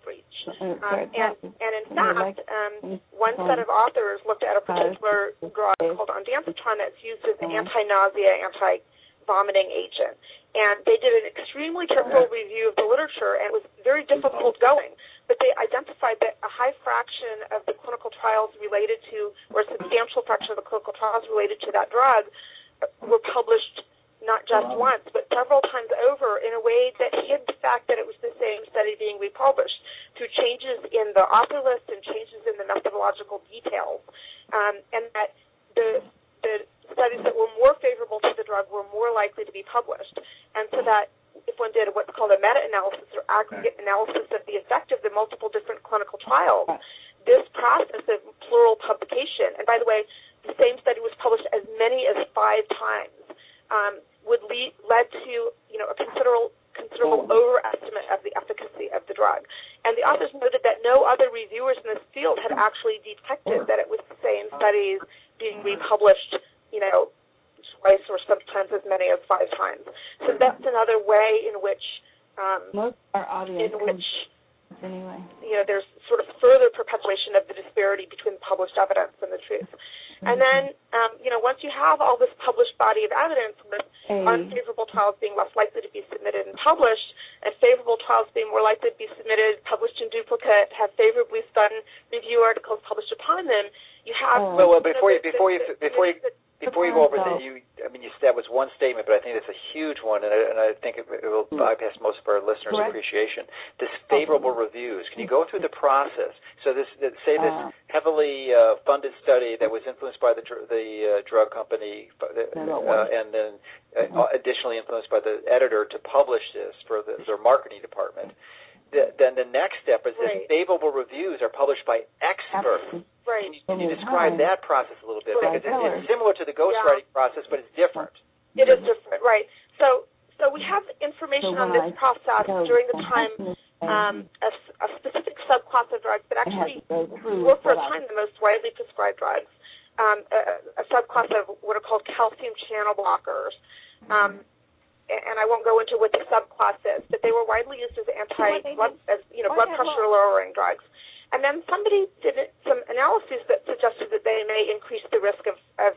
outreach. Um, and, and in fact, um, one set of authors looked at a particular drug called ondansetron that's used as an anti-nausea, anti-vomiting agent. And they did an extremely careful review of the literature, and it was very difficult going. But they identified that a high fraction of the clinical trials related to, or a substantial fraction of the clinical trials related to that drug were published not just once, but several times over in a way that hid the fact that it was the same study being republished through changes in the author list and changes in the methodological details, um, and that the, the studies that were more favorable to the drug were more likely to be published. And so that if one did what's called a meta-analysis or aggregate analysis of the effect of the multiple different clinical trials, this process of plural publication, and by the way, the same study was published as many as five times, um, would lead led to you know a considerable considerable overestimate of the efficacy of the drug. And the authors noted that no other reviewers in this field had actually detected that it was the same studies being republished, you know, twice or sometimes as many as five times. So that's another way in which um, most of our audience in which anyway. you know there's sort of further perpetuation of the disparity between published evidence and the truth. And then, um, you know, once you have all this published body of evidence with hey. unfavorable trials being less likely to be submitted and published, and favorable trials being more likely to be submitted, published in duplicate, have favorably spun review articles published upon them, you have... Oh. Well, well, before you, the, before the, you, the, before you, the, before you go over that, you, I mean, you, that was one statement, but I think it's a huge one, and I, and I think it, it will bypass most of our listeners' Correct. appreciation. This favorable reviews. Can you go through the process? So this, say this Uh, heavily uh, funded study that was influenced by the the uh, drug company, uh, and then uh, additionally influenced by the editor to publish this for the, their marketing department. The, then the next step is right. that favorable reviews are published by experts. Right. Can you, can you describe that process a little bit? Right. Because it's, it's similar to the ghostwriting yeah. process, but it's different. It is different, right. So so we have information on this process during the time um, a, a specific subclass of drugs that actually were for a time the most widely prescribed drugs, um, a, a subclass of what are called calcium channel blockers. Um, and I won't go into what the subclass is, but they were widely used as anti-blood, as you know, blood pressure lowering drugs. And then somebody did some analyses that suggested that they may increase the risk of, of,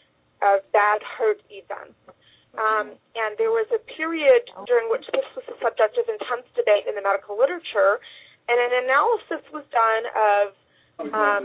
of bad heart events. Um, and there was a period during which this was the subject of intense debate in the medical literature, and an analysis was done of um,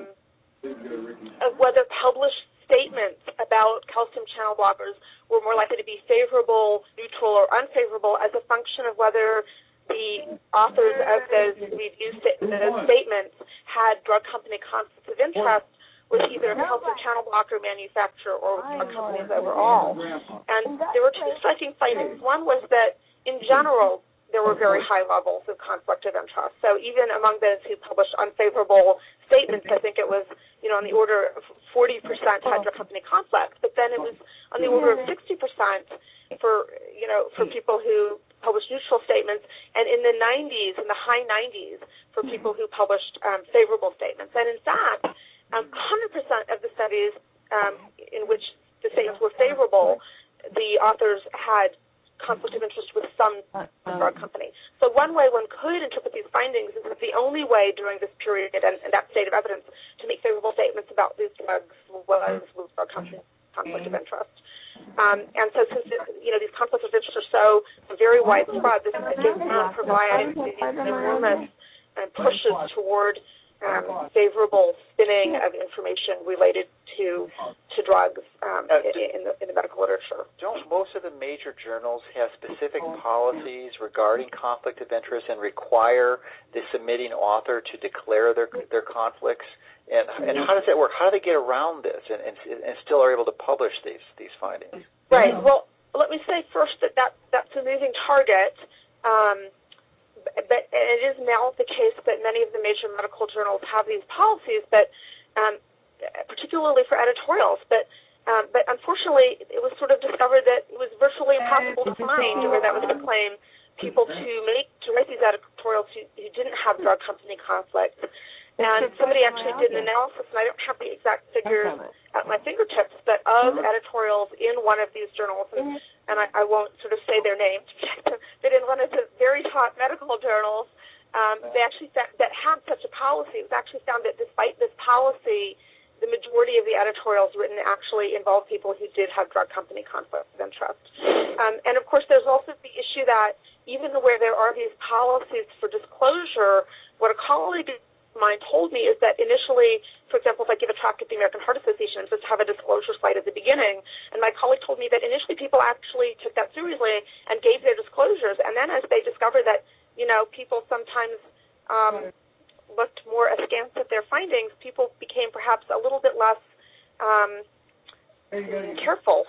of whether published statements about calcium channel blockers were more likely to be favorable, neutral, or unfavorable as a function of whether the authors of those review sta- those statements had drug company conflicts of interest with either a calcium channel blocker manufacturer or with drug companies overall. And there were two striking findings. One was that, in general, there were very high levels of conflict of interest. So even among those who published unfavorable statements, I think it was, you know, on the order of forty percent had drug company conflict, but then it was on the order of sixty percent for, you know, for people who published neutral statements, and in the nineties, in the high nineties, for people who published um, favorable statements. And in fact, um, one hundred percent of the studies um, in which the statements were favorable, the authors had conflict of interest with some drug company. So one way one could interpret these findings is that the only way during this period and, and that state of evidence to make favorable statements about these drugs was with drug company conflict of interest. Um, and so since, you know, these conflicts of interest are so very widespread, this again provides these enormous uh, pushes toward um, favorable spinning of information related to to drugs um, uh, in, in, the, in the medical literature. Don't most of the major journals have specific policies regarding conflict of interest and require the submitting author to declare their their conflicts? And and how does that work? How do they get around this and, and, and still are able to publish these these findings? Right. Well, let me say first that, that that's a moving target. Um, but and it is now the case that many of the major medical journals have these policies, but um, particularly for editorials. But um, but unfortunately, it was sort of discovered that it was virtually impossible to find, or that was the claim, people to make to write these editorials who, who didn't have drug company conflicts. And somebody actually did an analysis, and I don't have the exact figures at my fingertips, but of editorials in one of these journals, and, and I, I won't sort of say their names, but in one of the very top medical journals, um, they actually found, that had such a policy. It was actually found that despite this policy, the majority of the editorials written actually involved people who did have drug company conflicts of interest. Um, and, of course, there's also the issue that even where there are these policies for disclosure, what a colleague of mine told me is that initially, for example, if I give a talk at the American Heart Association, I'm supposed to have a disclosure slide at the beginning, and my colleague told me that initially people actually took that seriously and gave their disclosures, and then as they discovered that, you know, people sometimes um, looked more askance at their findings, people became perhaps a little bit less um, careful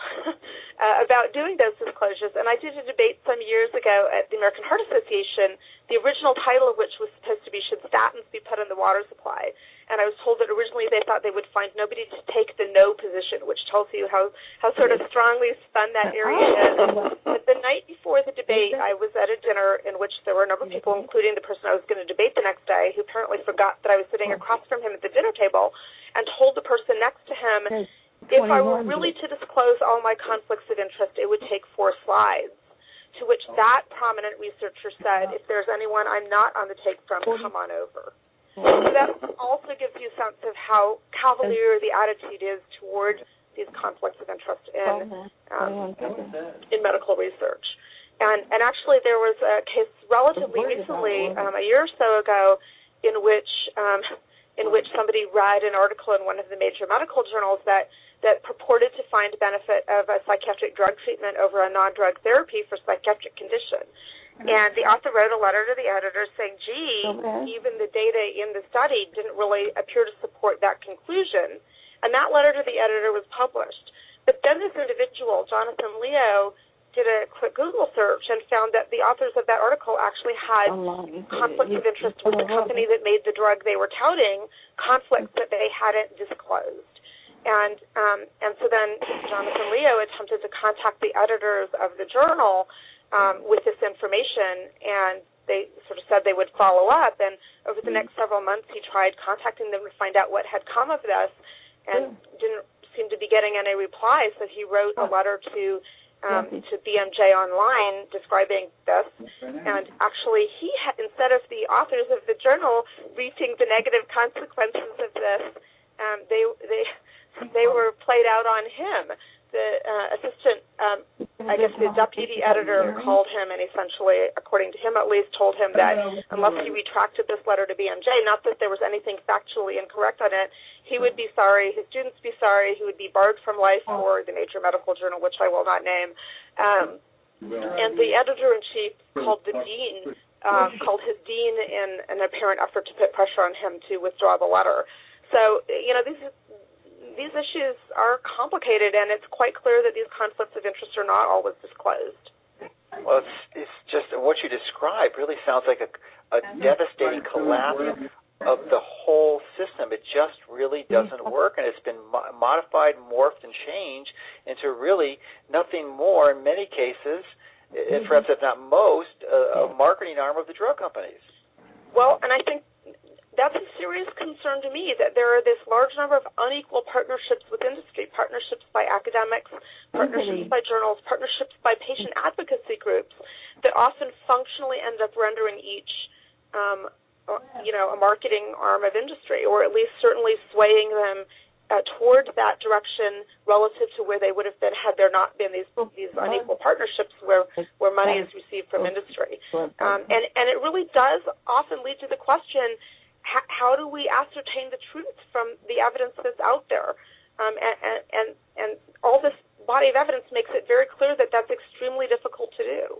uh, about doing those disclosures. And I did a debate some years ago at the American Heart Association, the original title of which was supposed to be, Should Statins Be Put in the Water Supply? And I was told that originally they thought they would find nobody to take the no position, which tells you how, how sort of strongly spun that area is. But the night before the debate, I was at a dinner in which there were a number of people, including the person I was going to debate the next day, who apparently forgot that I was sitting across from him at the dinner table, and told the person next to him, if I were really to disclose all my conflicts of interest, it would take four slides. To which that prominent researcher said, if there's anyone I'm not on the take from, come on over. So that also gives you a sense of how cavalier the attitude is toward these conflicts of interest in um, in medical research. And and actually there was a case relatively recently, um, a year or so ago, in which um, in which somebody read an article in one of the major medical journals that that purported to find benefit of a psychiatric drug treatment over a non-drug therapy for psychiatric condition. And the author wrote a letter to the editor saying, gee, okay. even the data in the study didn't really appear to support that conclusion. And that letter to the editor was published. But then this individual, Jonathan Leo, did a quick Google search and found that the authors of that article actually had conflicts of interest with the company that made the drug they were touting, conflicts that they hadn't disclosed. And um, and so then Jonathan Leo attempted to contact the editors of the journal um, with this information, and they sort of said they would follow up. And over the next several months, he tried contacting them to find out what had come of this, and didn't seem to be getting any reply. So he wrote a letter to um, to B M J Online describing this. And actually, he had, instead of the authors of the journal reaping the negative consequences of this, um, they they. They were played out on him. The uh, assistant, um, I guess the deputy editor called him and essentially, according to him at least, told him that unless he retracted this letter to B M J, not that there was anything factually incorrect on it, he would be sorry, his students be sorry, he would be barred from life for the Nature Medical Journal, which I will not name. Um, and the editor-in-chief called the dean, uh, called his dean in an apparent effort to put pressure on him to withdraw the letter. So, you know, these These issues are complicated, and it's quite clear that these conflicts of interest are not always disclosed. Well, it's, it's just what you described really sounds like a, a devastating collapse of the whole system. It just really doesn't work, and it's been mo- modified, morphed, and changed into really nothing more, in many cases, if perhaps if not most, uh, a marketing arm of the drug companies. Well, and I think that's a serious concern to me, that there are this large number of unequal partnerships with industry, partnerships by academics, partnerships mm-hmm. by journals, partnerships by patient advocacy groups that often functionally end up rendering each, um, you know, a marketing arm of industry, or at least certainly swaying them uh, toward that direction relative to where they would have been had there not been these these unequal partnerships where, where money is received from industry. Um, and, and it really does often lead to the question, how do we ascertain the truth from the evidence that's out there? Um, and, and, and all this body of evidence makes it very clear that that's extremely difficult to do.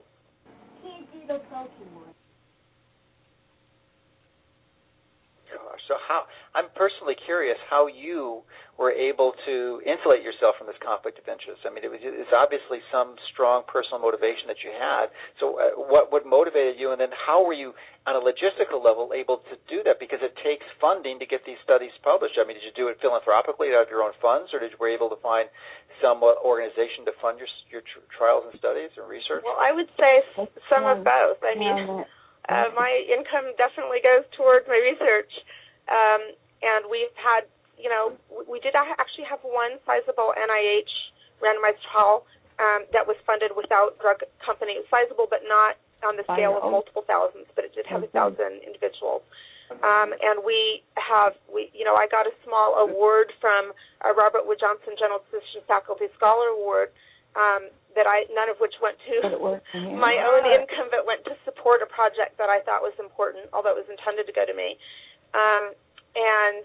Gosh, so how, I'm personally curious how you were able to insulate yourself from this conflict of interest. I mean, it was it's obviously some strong personal motivation that you had. So uh, what, what motivated you, and then how were you, on a logistical level, able to do that? Because it takes funding to get these studies published. I mean, did you do it philanthropically out of your own funds, or did you were able to find some uh, organization to fund your your tr- trials and studies and research? Well, I would say some of both. I mean, uh, my income definitely goes toward my research, um, and we've had, you know, we did actually have one sizable N I H randomized trial um, that was funded without drug company. Sizable, but not on the scale of multiple thousands, but it did have a thousand individuals. Um, and we have, we, you know, I got a small award from a Robert Wood Johnson General Physician Faculty Scholar Award um, that I, none of which went to my own income, but went to support a project that I thought was important, although it was intended to go to me. Um, and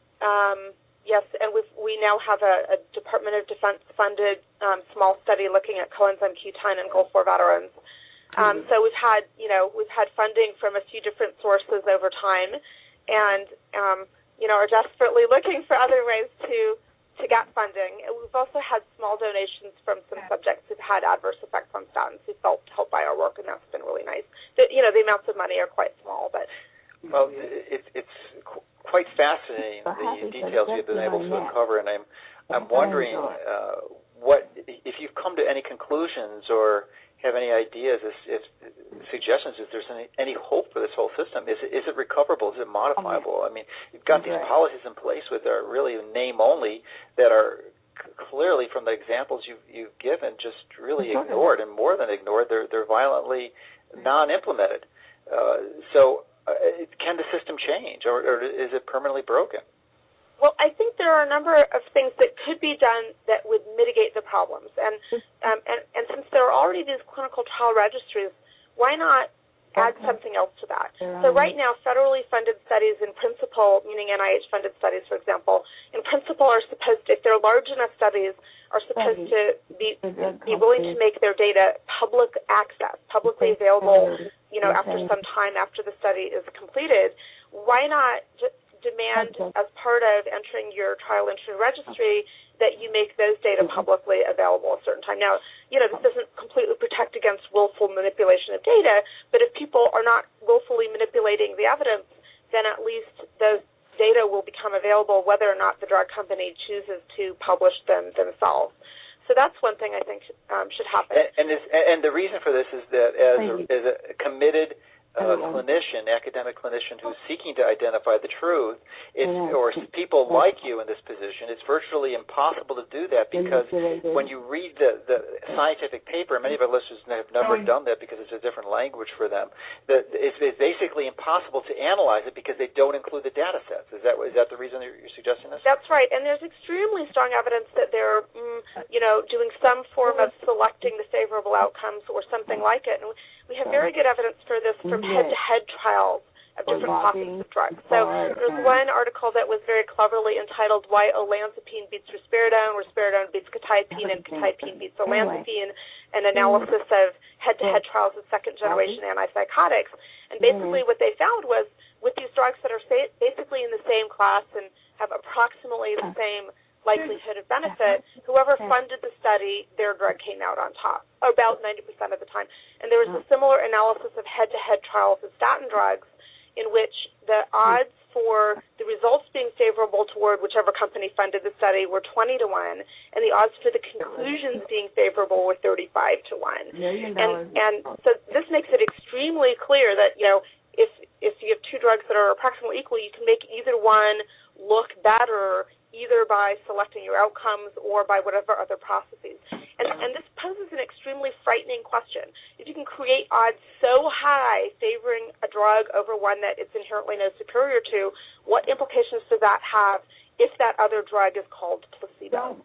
um, yes, and we've, we now have a, a Department of Defense-funded um, small study looking at coenzyme Q ten in Gulf War veterans. Um, so we've had, you know, we've had funding from a few different sources over time, and um, you know, are desperately looking for other ways to to get funding. And we've also had small donations from some subjects who've had adverse effects on statins who felt helped by our work, and that's been really nice. The, you know, the amounts of money are quite small, but well, it, it's qu- quite fascinating the details you've been able to uncover, and I'm I'm wondering uh, what if you've come to any conclusions or have any ideas, if, if suggestions, if there's any, any hope for this whole system? Is it, is it recoverable? Is it modifiable? I mean, you've got these policies in place with are really name only that are c- clearly, from the examples you've, you've given, just really ignored, and more than ignored, they're they're violently non-implemented. Uh, so, uh, can the system change, or, or is it permanently broken? Well, I think there are a number of things that could be done that would mitigate the problems. And um, and, and since there are already these clinical trial registries, why not add something else to that? So right now, federally funded studies in principle, meaning N I H-funded studies, for example, in principle are supposed to, if they're large enough studies, are supposed to be be willing to make their data public access, publicly available, you know, after some time after the study is completed. Why not just demand as part of entering your trial entry registry that you make those data publicly available at a certain time. Now, you know, this doesn't completely protect against willful manipulation of data, but if people are not willfully manipulating the evidence, then at least those data will become available whether or not the drug company chooses to publish them themselves. So that's one thing I think um, should happen. And, and, this, and the reason for this is that as a, as a committed Uh, clinician, academic clinician who's seeking to identify the truth, it's, or people like you in this position, it's virtually impossible to do that because when you read the, the scientific paper, many of our listeners have never done that because it's a different language for them, that it's, it's basically impossible to analyze it because they don't include the data sets. Is that, is that the reason you're suggesting this? That's right, and there's extremely strong evidence that they're, mm, you know, doing some form of selecting the favorable outcomes or something like it. And we have very good evidence for this from head-to-head trials of different classes of drugs. So there's one article that was very cleverly entitled Why Olanzapine Beats Risperidone, Risperidone Beats Quetiapine, and Quetiapine Beats Olanzapine, an analysis of head-to-head trials of second-generation antipsychotics. And basically what they found was with these drugs that are basically in the same class and have approximately the same likelihood of benefit, whoever funded the study, their drug came out on top, about ninety percent of the time. And there was a similar analysis of head-to-head trials of statin drugs in which the odds for the results being favorable toward whichever company funded the study were twenty to one, and the odds for the conclusions being favorable were thirty-five to one. And, and so this makes it extremely clear that, you know, if, if you have two drugs that are approximately equal, you can make either one look better either by selecting your outcomes or by whatever other processes. And, and this poses an extremely frightening question. If you can create odds so high favoring a drug over one that it's inherently no superior to, what implications does that have if that other drug is called placebo?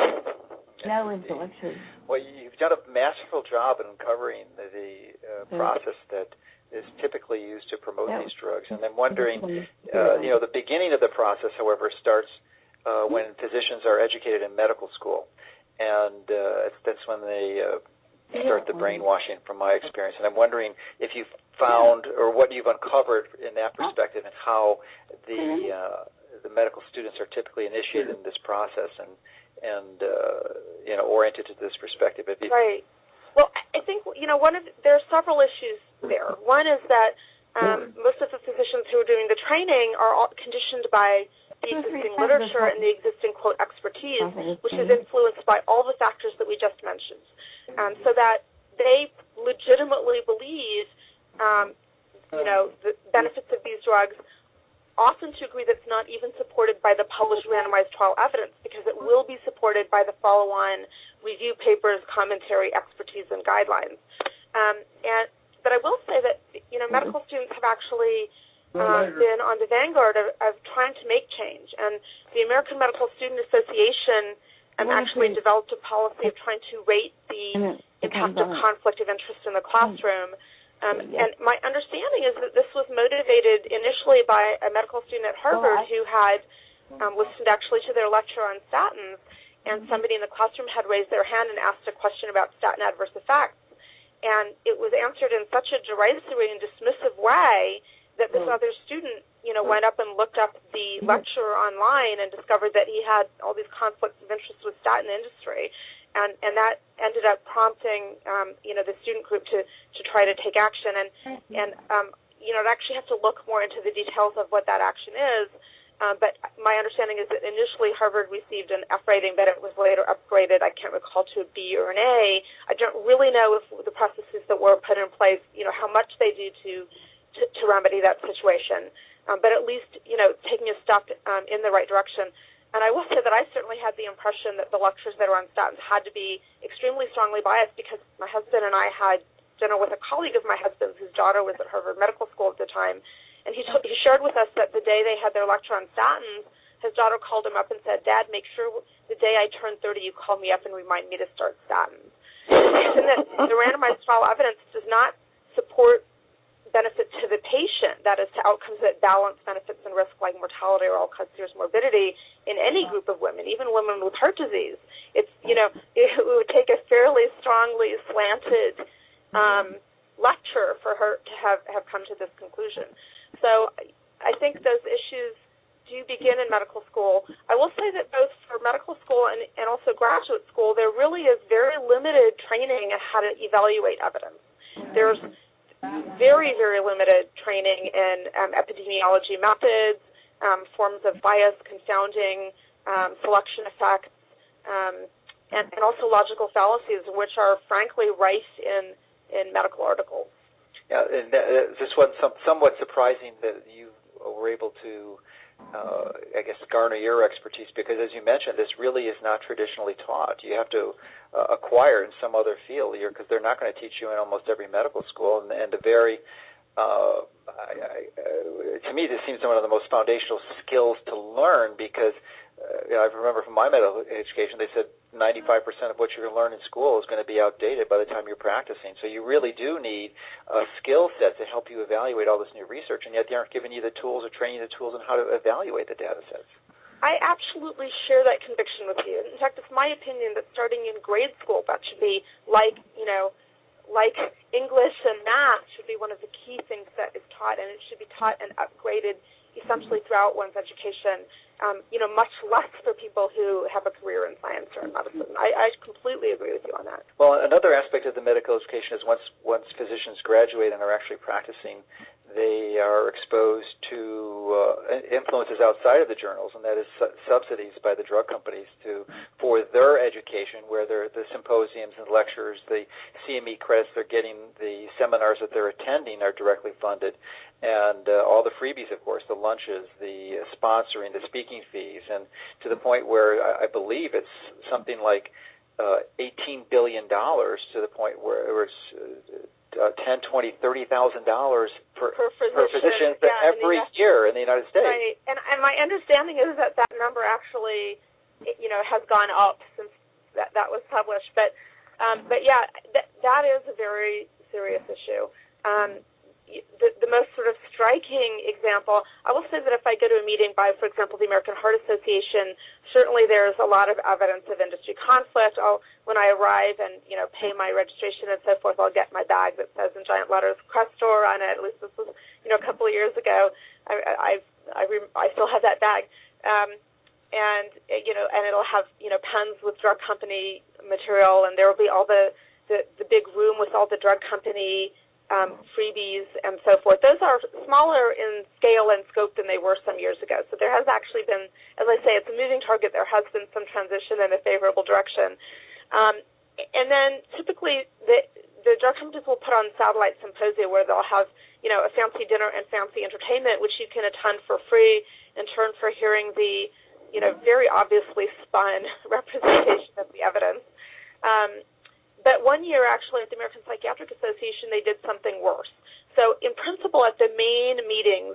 No implications. Well, you've done a masterful job in uncovering the, the uh, process that is typically used to promote yeah. these drugs. And I'm wondering, uh, you know, the beginning of the process, however, starts Uh, when physicians are educated in medical school, and uh, that's when they uh, start the brainwashing, from my experience. And I'm wondering if you've found, or what you've uncovered in that perspective, and how the uh, the medical students are typically initiated in this process and and uh, you know oriented to this perspective. If you, right. Well, I think you know one of there are several issues there. One is that um, most of the physicians who are doing the training are all conditioned by the existing literature and the existing, quote, expertise, which is influenced by all the factors that we just mentioned, um, so that they legitimately believe, um, you know, the benefits of these drugs, often to a degree that's not even supported by the published randomized trial evidence, because it will be supported by the follow-on review papers, commentary, expertise, and guidelines. Um, and But I will say that, you know, medical students have actually uh, been on the vanguard of, of trying to make change. And the American Medical Student Association um, actually developed a policy of trying to rate the impact of conflict of interest in the classroom. Um, and my understanding is that this was motivated initially by a medical student at Harvard who had um, listened actually to their lecture on statins, and somebody in the classroom had raised their hand and asked a question about statin adverse effects. And it was answered in such a derisory and dismissive way that this other student, you know, went up and looked up the lecture online and discovered that he had all these conflicts of interest with statin industry. And, and that ended up prompting, um, you know, the student group to, to try to take action. And, and um, you know, to actually have to look more into the details of what that action is. Uh, but my understanding is that initially Harvard received an F rating, but it was later upgraded, I can't recall, to a B or an A. I don't really know if the processes that were put in place, you know, how much they do to to, to remedy that situation. Um, but at least, you know, taking a step um, in the right direction. And I will say that I certainly had the impression that the lectures that are on statins had to be extremely strongly biased, because my husband and I had dinner with a colleague of my husband's whose daughter was at Harvard Medical School at the time, and he, t- he shared with us that the day they had their lecture on statins, his daughter called him up and said, "Dad, make sure the day I turn thirty you call me up and remind me to start statins." And that the randomized trial evidence does not support benefit to the patient, that is, to outcomes that balance benefits and risk like mortality or all-cause serious morbidity in any group of women, even women with heart disease. It's, you know, it would take a fairly strongly slanted um, lecture for her to have, have come to this conclusion. So I think those issues do begin in medical school. I will say that both for medical school and, and also graduate school, there really is very limited training on how to evaluate evidence. There's very, very limited training in um, epidemiology methods, um, forms of bias, confounding, um, selection effects, um, and, and also logical fallacies, which are frankly rife in, in medical articles. Yeah, and that, this was some, somewhat surprising that you were able to, uh, I guess, garner your expertise, because, as you mentioned, this really is not traditionally taught. You have to uh, acquire in some other field, because they're not going to teach you in almost every medical school. And, and the very, uh, I, I, uh, to me, this seems one of the most foundational skills to learn, because uh, I remember from my medical education, they said ninety-five percent of what you're going to learn in school is going to be outdated by the time you're practicing. So you really do need a skill set to help you evaluate all this new research, and yet they aren't giving you the tools or training you the tools on how to evaluate the data sets. I absolutely share that conviction with you. In fact, it's my opinion that starting in grade school, that should be like, you know, like English and math should be one of the key things that is taught, and it should be taught and upgraded essentially throughout one's education, um, you know, much less for people who have a career in science or in medicine. I, I completely agree with you on that. Well, another aspect of the medical education is once once physicians graduate and are actually practicing, they are exposed to uh, influences outside of the journals, and that is su- subsidies by the drug companies to for their education, where they're the symposiums and lectures, the C M E credits they're getting, the seminars that they're attending are directly funded, and uh, all the freebies, of course, the lunches, the sponsoring, the speaking fees, and to the point where I, I believe it's something like uh, eighteen billion dollars, to the point where, where it's uh, Uh, ten, twenty, thirty thousand dollars per per physician, per physician for yeah, every United, year in the United States. Right, and and my understanding is that that number actually, you know, has gone up since that that was published. But um, but yeah, that that is a very serious issue. Um, the the most sort of striking example, I will say that if I go to a meeting by, for example, the American Heart Association, certainly there's a lot of evidence of industry conflict. I'll, when I arrive and, you know, pay my registration and so forth, I'll get my bag that says in giant letters Crestor on it. At least this was, you know, a couple of years ago. I I've, I, re- I still have that bag. Um, and, you know, and it'll have, you know, pens with drug company material, and there will be all the, the, the big room with all the drug company Um, freebies and so forth. Those are smaller in scale and scope than they were some years ago. So there has actually been, as I say, it's a moving target. There has been some transition in a favorable direction. Um, and then typically the, the drug companies will put on satellite symposia where they'll have, you know, a fancy dinner and fancy entertainment, which you can attend for free in turn for hearing the, you know, very obviously spun representation of the evidence. Um, but one year, actually, at the American Psychiatric Association, they did something worse. So in principle, at the main meetings,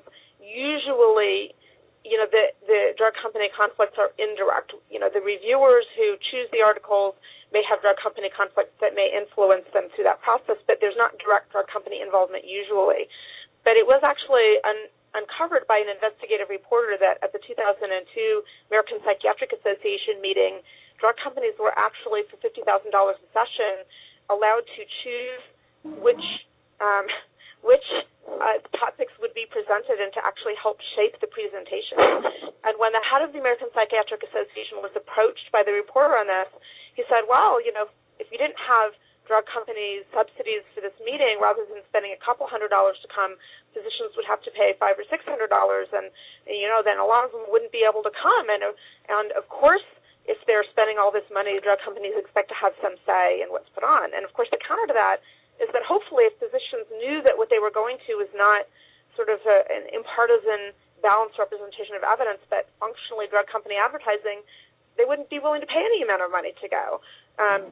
usually, you know, the, the drug company conflicts are indirect. You know, the reviewers who choose the articles may have drug company conflicts that may influence them through that process, but there's not direct drug company involvement usually. But it was actually un- uncovered by an investigative reporter that at the two thousand two American Psychiatric Association meeting, drug companies were actually, for fifty thousand dollars a session, allowed to choose which um, which uh, topics would be presented and to actually help shape the presentation. And when the head of the American Psychiatric Association was approached by the reporter on this, he said, well, you know, if you didn't have drug companies subsidies for this meeting, rather than spending a couple hundred dollars to come, physicians would have to pay five or six hundred dollars, and you know, then a lot of them wouldn't be able to come. And and of course, if they're spending all this money, drug companies expect to have some say in what's put on. And of course, the counter to that is that hopefully, if physicians knew that what they were going to was not sort of a, an impartisan, balanced representation of evidence, but functionally drug company advertising, they wouldn't be willing to pay any amount of money to go. Um,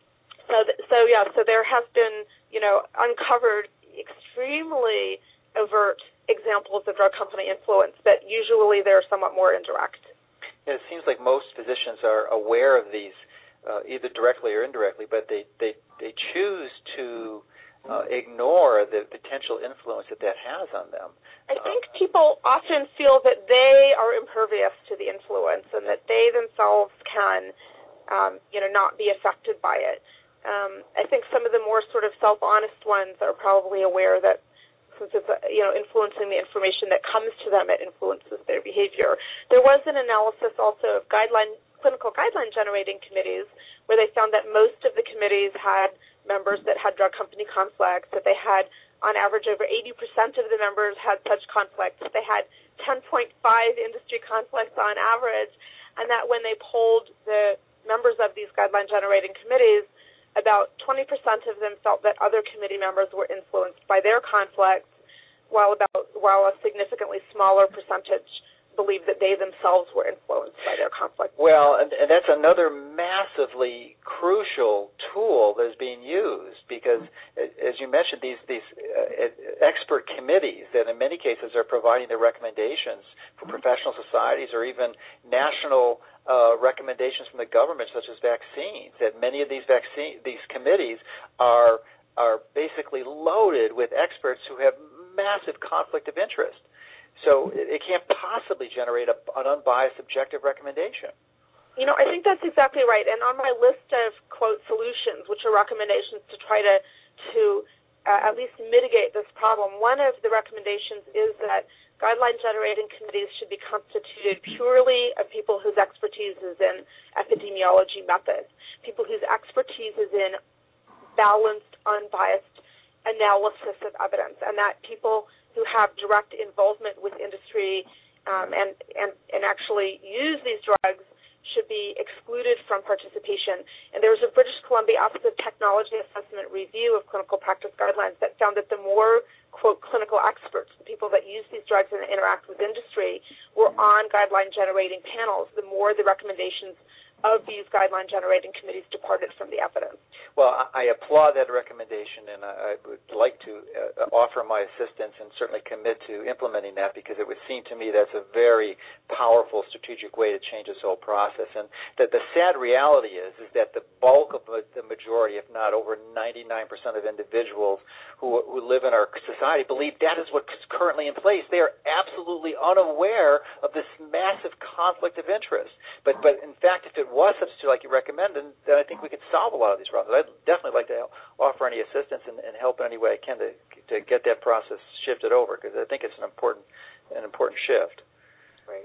So, th- so yeah, so there has been, you know, uncovered extremely overt examples of drug company influence, but usually they're somewhat more indirect. Yeah, it seems like most physicians are aware of these, uh, either directly or indirectly, but they, they, they choose to uh, ignore the potential influence that that has on them. I think uh, people often feel that they are impervious to the influence and that they themselves can, um, you know, not be affected by it. Um, I think some of the more sort of self-honest ones are probably aware that since it's, you know, influencing the information that comes to them, it influences their behavior. There was an analysis also of guideline, clinical guideline generating committees where they found that most of the committees had members that had drug company conflicts, that they had, on average, over eighty percent of the members had such conflicts. They had ten point five industry conflicts on average, and that when they polled the members of these guideline generating committees, about twenty percent of them felt that other committee members were influenced by their conflicts, while about while a significantly smaller percentage believed that they themselves were influenced by their conflict. Well, and, and that's another massively crucial tool that's being used because, as you mentioned, these these uh, expert committees that in many cases are providing the recommendations for professional societies or even national Uh, recommendations from the government, such as vaccines, that many of these vaccine these committees are are basically loaded with experts who have massive conflict of interest. So it, it can't possibly generate a, an unbiased, objective recommendation. You know, I think that's exactly right. And on my list of quote solutions, which are recommendations to try to to uh, at least mitigate this problem, one of the recommendations is that guideline-generating committees should be constituted purely of people whose expertise is in epidemiology methods, people whose expertise is in balanced, unbiased analysis of evidence, and that people who have direct involvement with industry um, and, and, and actually use these drugs should be excluded from participation. And there was a British Columbia Office of Technology Assessment review of clinical practice guidelines that found that the more, quote, clinical experts, the people that use these drugs and interact with industry, were on guideline-generating panels, the more the recommendations of these guideline-generating committees departed from the evidence. Well, I applaud that recommendation, and I would like to uh, offer my assistance and certainly commit to implementing that because it would seem to me that's a very powerful strategic way to change this whole process. And that the sad reality is is that the bulk of the majority, if not over ninety-nine percent of individuals who, who live in our society believe that is what's currently in place. They are absolutely unaware of this massive conflict of interest. But, but in fact, if it was substitute like you recommend, then, then I think we could solve a lot of these problems. I'd definitely like to help, offer any assistance and, and help in any way I can to to get that process shifted over because I think it's an important an important shift. Right.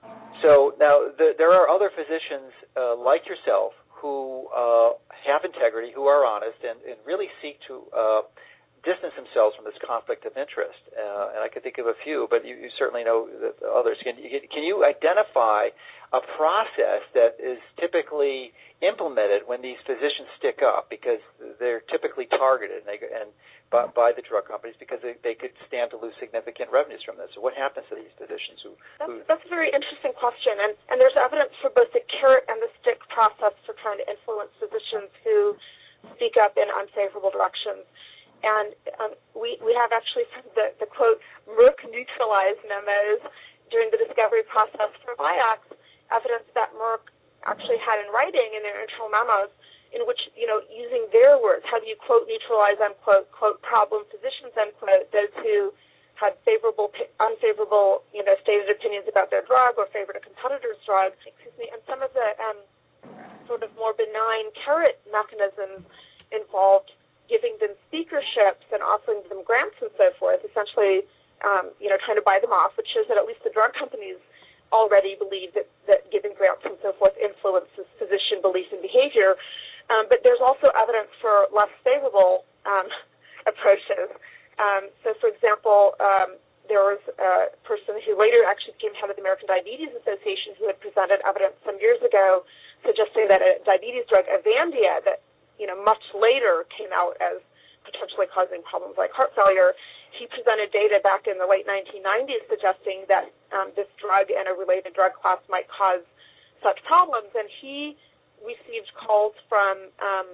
So now the, there are other physicians uh, like yourself who uh, have integrity, who are honest, and, and really seek to uh, distance themselves from this conflict of interest. Uh, and I could think of a few, but you, you certainly know the others. Can, can you identify a process that is typically implemented when these physicians stick up because they're typically targeted and, they, and by, by the drug companies because they, they could stand to lose significant revenues from this? So what happens to these physicians who... That's, who that's a very interesting question, and, and there's evidence for both the carrot and the stick process for trying to influence physicians who speak up in unfavorable directions. And um, we, we have actually the, the, quote, Merck neutralized memos during the discovery process for Vioxx, evidence that Merck actually had in writing in their internal memos, in which, you know, using their words, how do you, quote, neutralize, unquote, quote, problem physicians, unquote, those who had favorable, unfavorable, you know, stated opinions about their drug or favored a competitor's drug, excuse me, and some of the um, sort of more benign carrot mechanisms involved giving them speakerships and offering them grants and so forth, essentially, um, you know, trying to buy them off, which shows that at least the drug companies already believe that, that giving grants and so forth influences physician belief and behavior. Um, but there's also evidence for less favorable um, approaches. Um, so, for example, um, there was a person who later actually became head of the American Diabetes Association who had presented evidence some years ago suggesting that a diabetes drug, Avandia, that you know, much later came out as potentially causing problems like heart failure. He presented data back in the late nineteen nineties suggesting that um, this drug and a related drug class might cause such problems, and he received calls from um,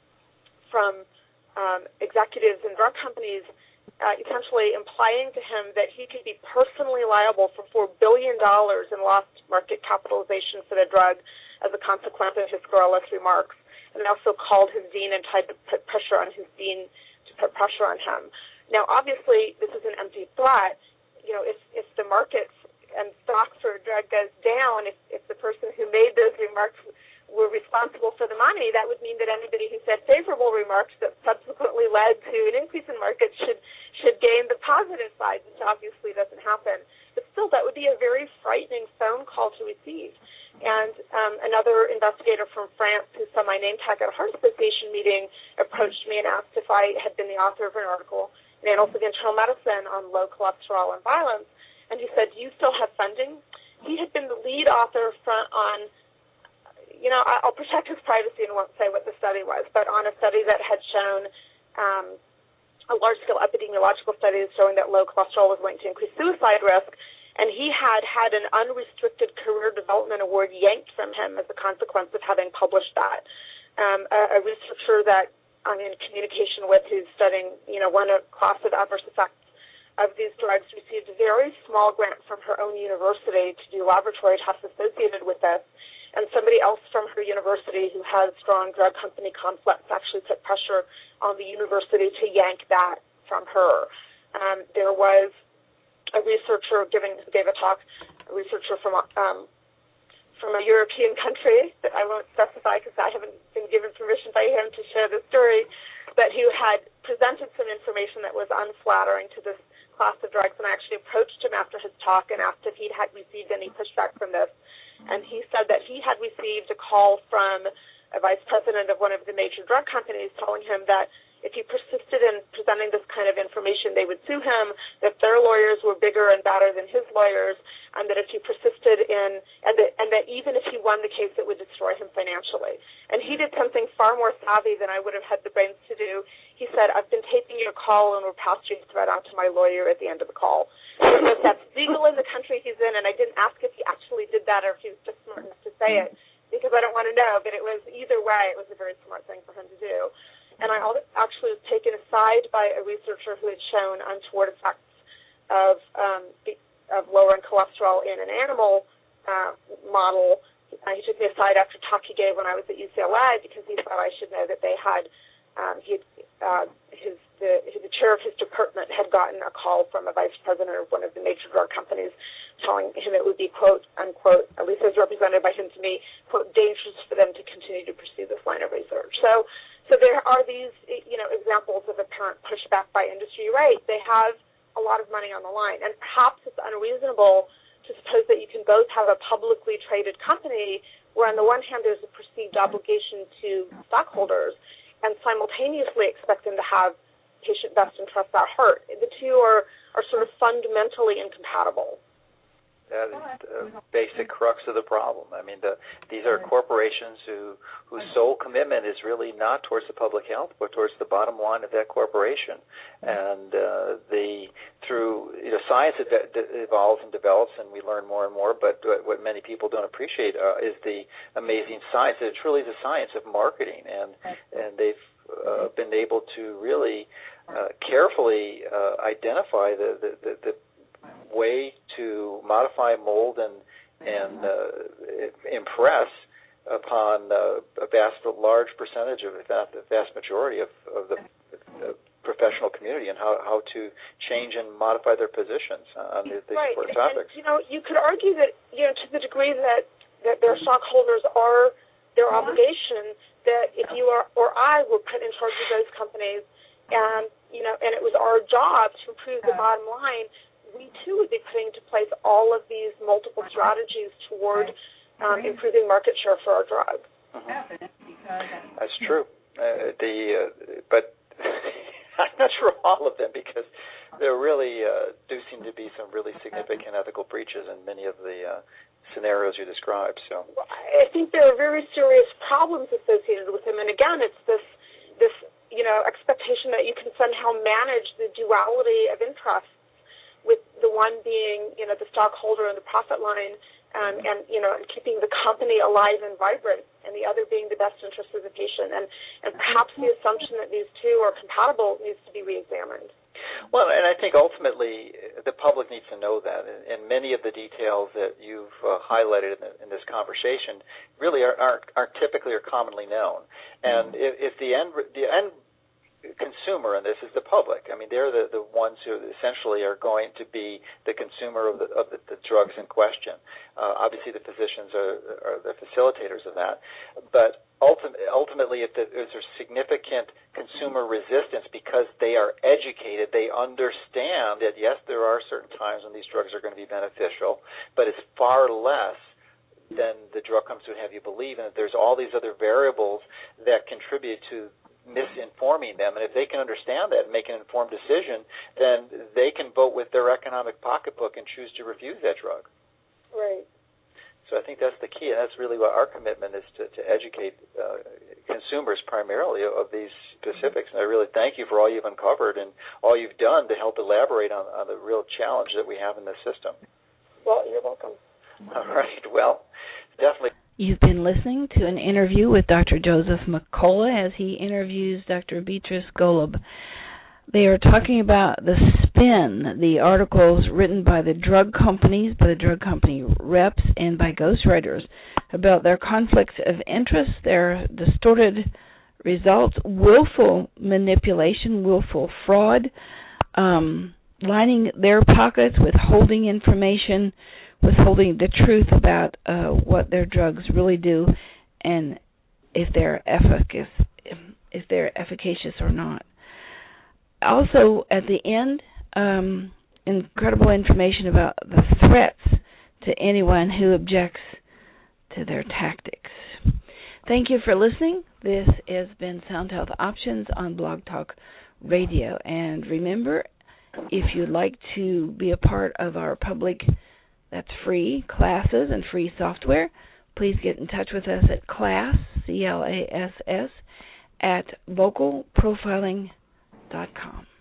from um, executives and drug companies uh, essentially implying to him that he could be personally liable for four billion dollars in lost market capitalization for the drug as a consequence of his scurrilous remarks. And also called his dean and tried to put pressure on his dean to put pressure on him. Now, obviously, this is an empty threat. You know, if, if the markets and stocks for a drug goes down, if, if the person who made those remarks were responsible for the money, that would mean that anybody who said favorable remarks that subsequently led to an increase in markets should should gain the positive side, which obviously doesn't happen. But still, that would be a very frightening phone call to receive. And um, another investigator from France who saw my name tag at a Heart Association meeting approached me and asked if I had been the author of an article in Annals of Internal Medicine on low cholesterol and violence. And he said, do you still have funding? He had been the lead author front on, you know, I'll protect his privacy and won't say what the study was, but on a study that had shown um, a large-scale epidemiological study showing that low cholesterol was linked to increased suicide risk. And he had had an unrestricted career development award yanked from him as a consequence of having published that. Um, a, a researcher that I'm in communication with who's studying, you know, one class of adverse effects of these drugs received a very small grant from her own university to do laboratory tests associated with this. And somebody else from her university who has strong drug company conflicts actually put pressure on the university to yank that from her. Um, there was a researcher giving gave a talk, a researcher from um, from a European country that I won't specify because I haven't been given permission by him to share the story, but who had presented some information that was unflattering to this class of drugs, and I actually approached him after his talk and asked if he had received any pushback from this, and he said that he had received a call from a vice president of one of the major drug companies telling him that if he persisted in presenting this kind of information, they would sue him, that their lawyers were bigger and badder than his lawyers, and that if he persisted in, and that, and that even if he won the case, it would destroy him financially. And he did something far more savvy than I would have had the brains to do. He said, I've been taping your call and we're passing your threat on to my lawyer at the end of the call. So that's legal in the country he's in, and I didn't ask if he actually did that or if he was just smart enough to say it, because I don't want to know, but it was, either way, it was a very smart thing for him to do. And I actually was taken aside by a researcher who had shown untoward effects of um, the, of lowering cholesterol in an animal uh, model. Uh, he took me aside after a talk he gave when I was at U C L A because he thought I should know that they had um, he uh, his the, the chair of his department had gotten a call from a vice president of one of the major drug companies telling him it would be, quote, unquote, at least as represented by him to me, quote, dangerous for them to continue to pursue this line of research. So So there are these, you know, examples of apparent pushback by industry. Right, they have a lot of money on the line, and perhaps it's unreasonable to suppose that you can both have a publicly traded company where on the one hand there's a perceived obligation to stockholders and simultaneously expect them to have patient best interests at heart. The two are, are sort of fundamentally incompatible. That is the basic crux of the problem. I mean, the, these are corporations who whose sole commitment is really not towards the public health, but towards the bottom line of that corporation. And uh, the through you know science evolves and develops, and we learn more and more. But what many people don't appreciate uh, is the amazing science. It's really the science of marketing, and and they've uh, been able to really uh, carefully uh, identify the, the, the, the way to modify, mold, and and uh, impress upon uh, a vast, large percentage of the vast majority of, of the, the professional community, and how, how to change and modify their positions on these right. important and, topics. And, you know, you could argue that, you know, to the degree that, that their stockholders are their obligation, that if you are, or I were put in charge of those companies, and you know, and it was our job to improve the bottom line, we too would be putting into place all of these multiple strategies toward Um, improving market share for our drug. Mm-hmm. That's true. Uh, the uh, but I'm not sure all of them, because there really uh, do seem to be some really significant ethical breaches in many of the uh, scenarios you described. So I think there are very serious problems associated with them, and again, it's this this you know expectation that you can somehow manage the duality of interests, with the one being you know the stockholder and the profit line. Um, and, you know, and keeping the company alive and vibrant, and the other being the best interest of the patient. And, and perhaps the assumption that these two are compatible needs to be reexamined. Well, and I think ultimately the public needs to know that, and many of the details that you've uh, highlighted in, the, in this conversation really are, aren't, aren't typically or commonly known. And if, if the end the end consumer, and this is the public, I mean, they're the, the ones who essentially are going to be the consumer of the, of the, the drugs in question. Uh, obviously, the physicians are, are the facilitators of that. But ultimately, ultimately if, the, if there's significant consumer resistance because they are educated, they understand that, yes, there are certain times when these drugs are going to be beneficial, but it's far less than the drug companies would have you believe, and that there's all these other variables that contribute to misinforming them. And if they can understand that and make an informed decision, then they can vote with their economic pocketbook and choose to refuse that drug. Right. So I think that's the key, and that's really what our commitment is, to, to educate uh, consumers primarily of these specifics. And I really thank you for all you've uncovered and all you've done to help elaborate on, on the real challenge that we have in this system. Well, you're welcome. All right. Well, definitely. You've been listening to an interview with Doctor Joseph McCullough as he interviews Doctor Beatrice Golub. They are talking about the spin, the articles written by the drug companies, by the drug company reps, and by ghostwriters about their conflicts of interest, their distorted results, willful manipulation, willful fraud, um, lining their pockets, withholding information, withholding the truth about uh, what their drugs really do, and if they're efficacious, if they're efficacious or not. Also, at the end, um, incredible information about the threats to anyone who objects to their tactics. Thank you for listening. This has been Sound Health Options on Blog Talk Radio. And remember, if you'd like to be a part of our public, that's free classes and free software, please get in touch with us at class, C L A S S, at vocal profiling dot com.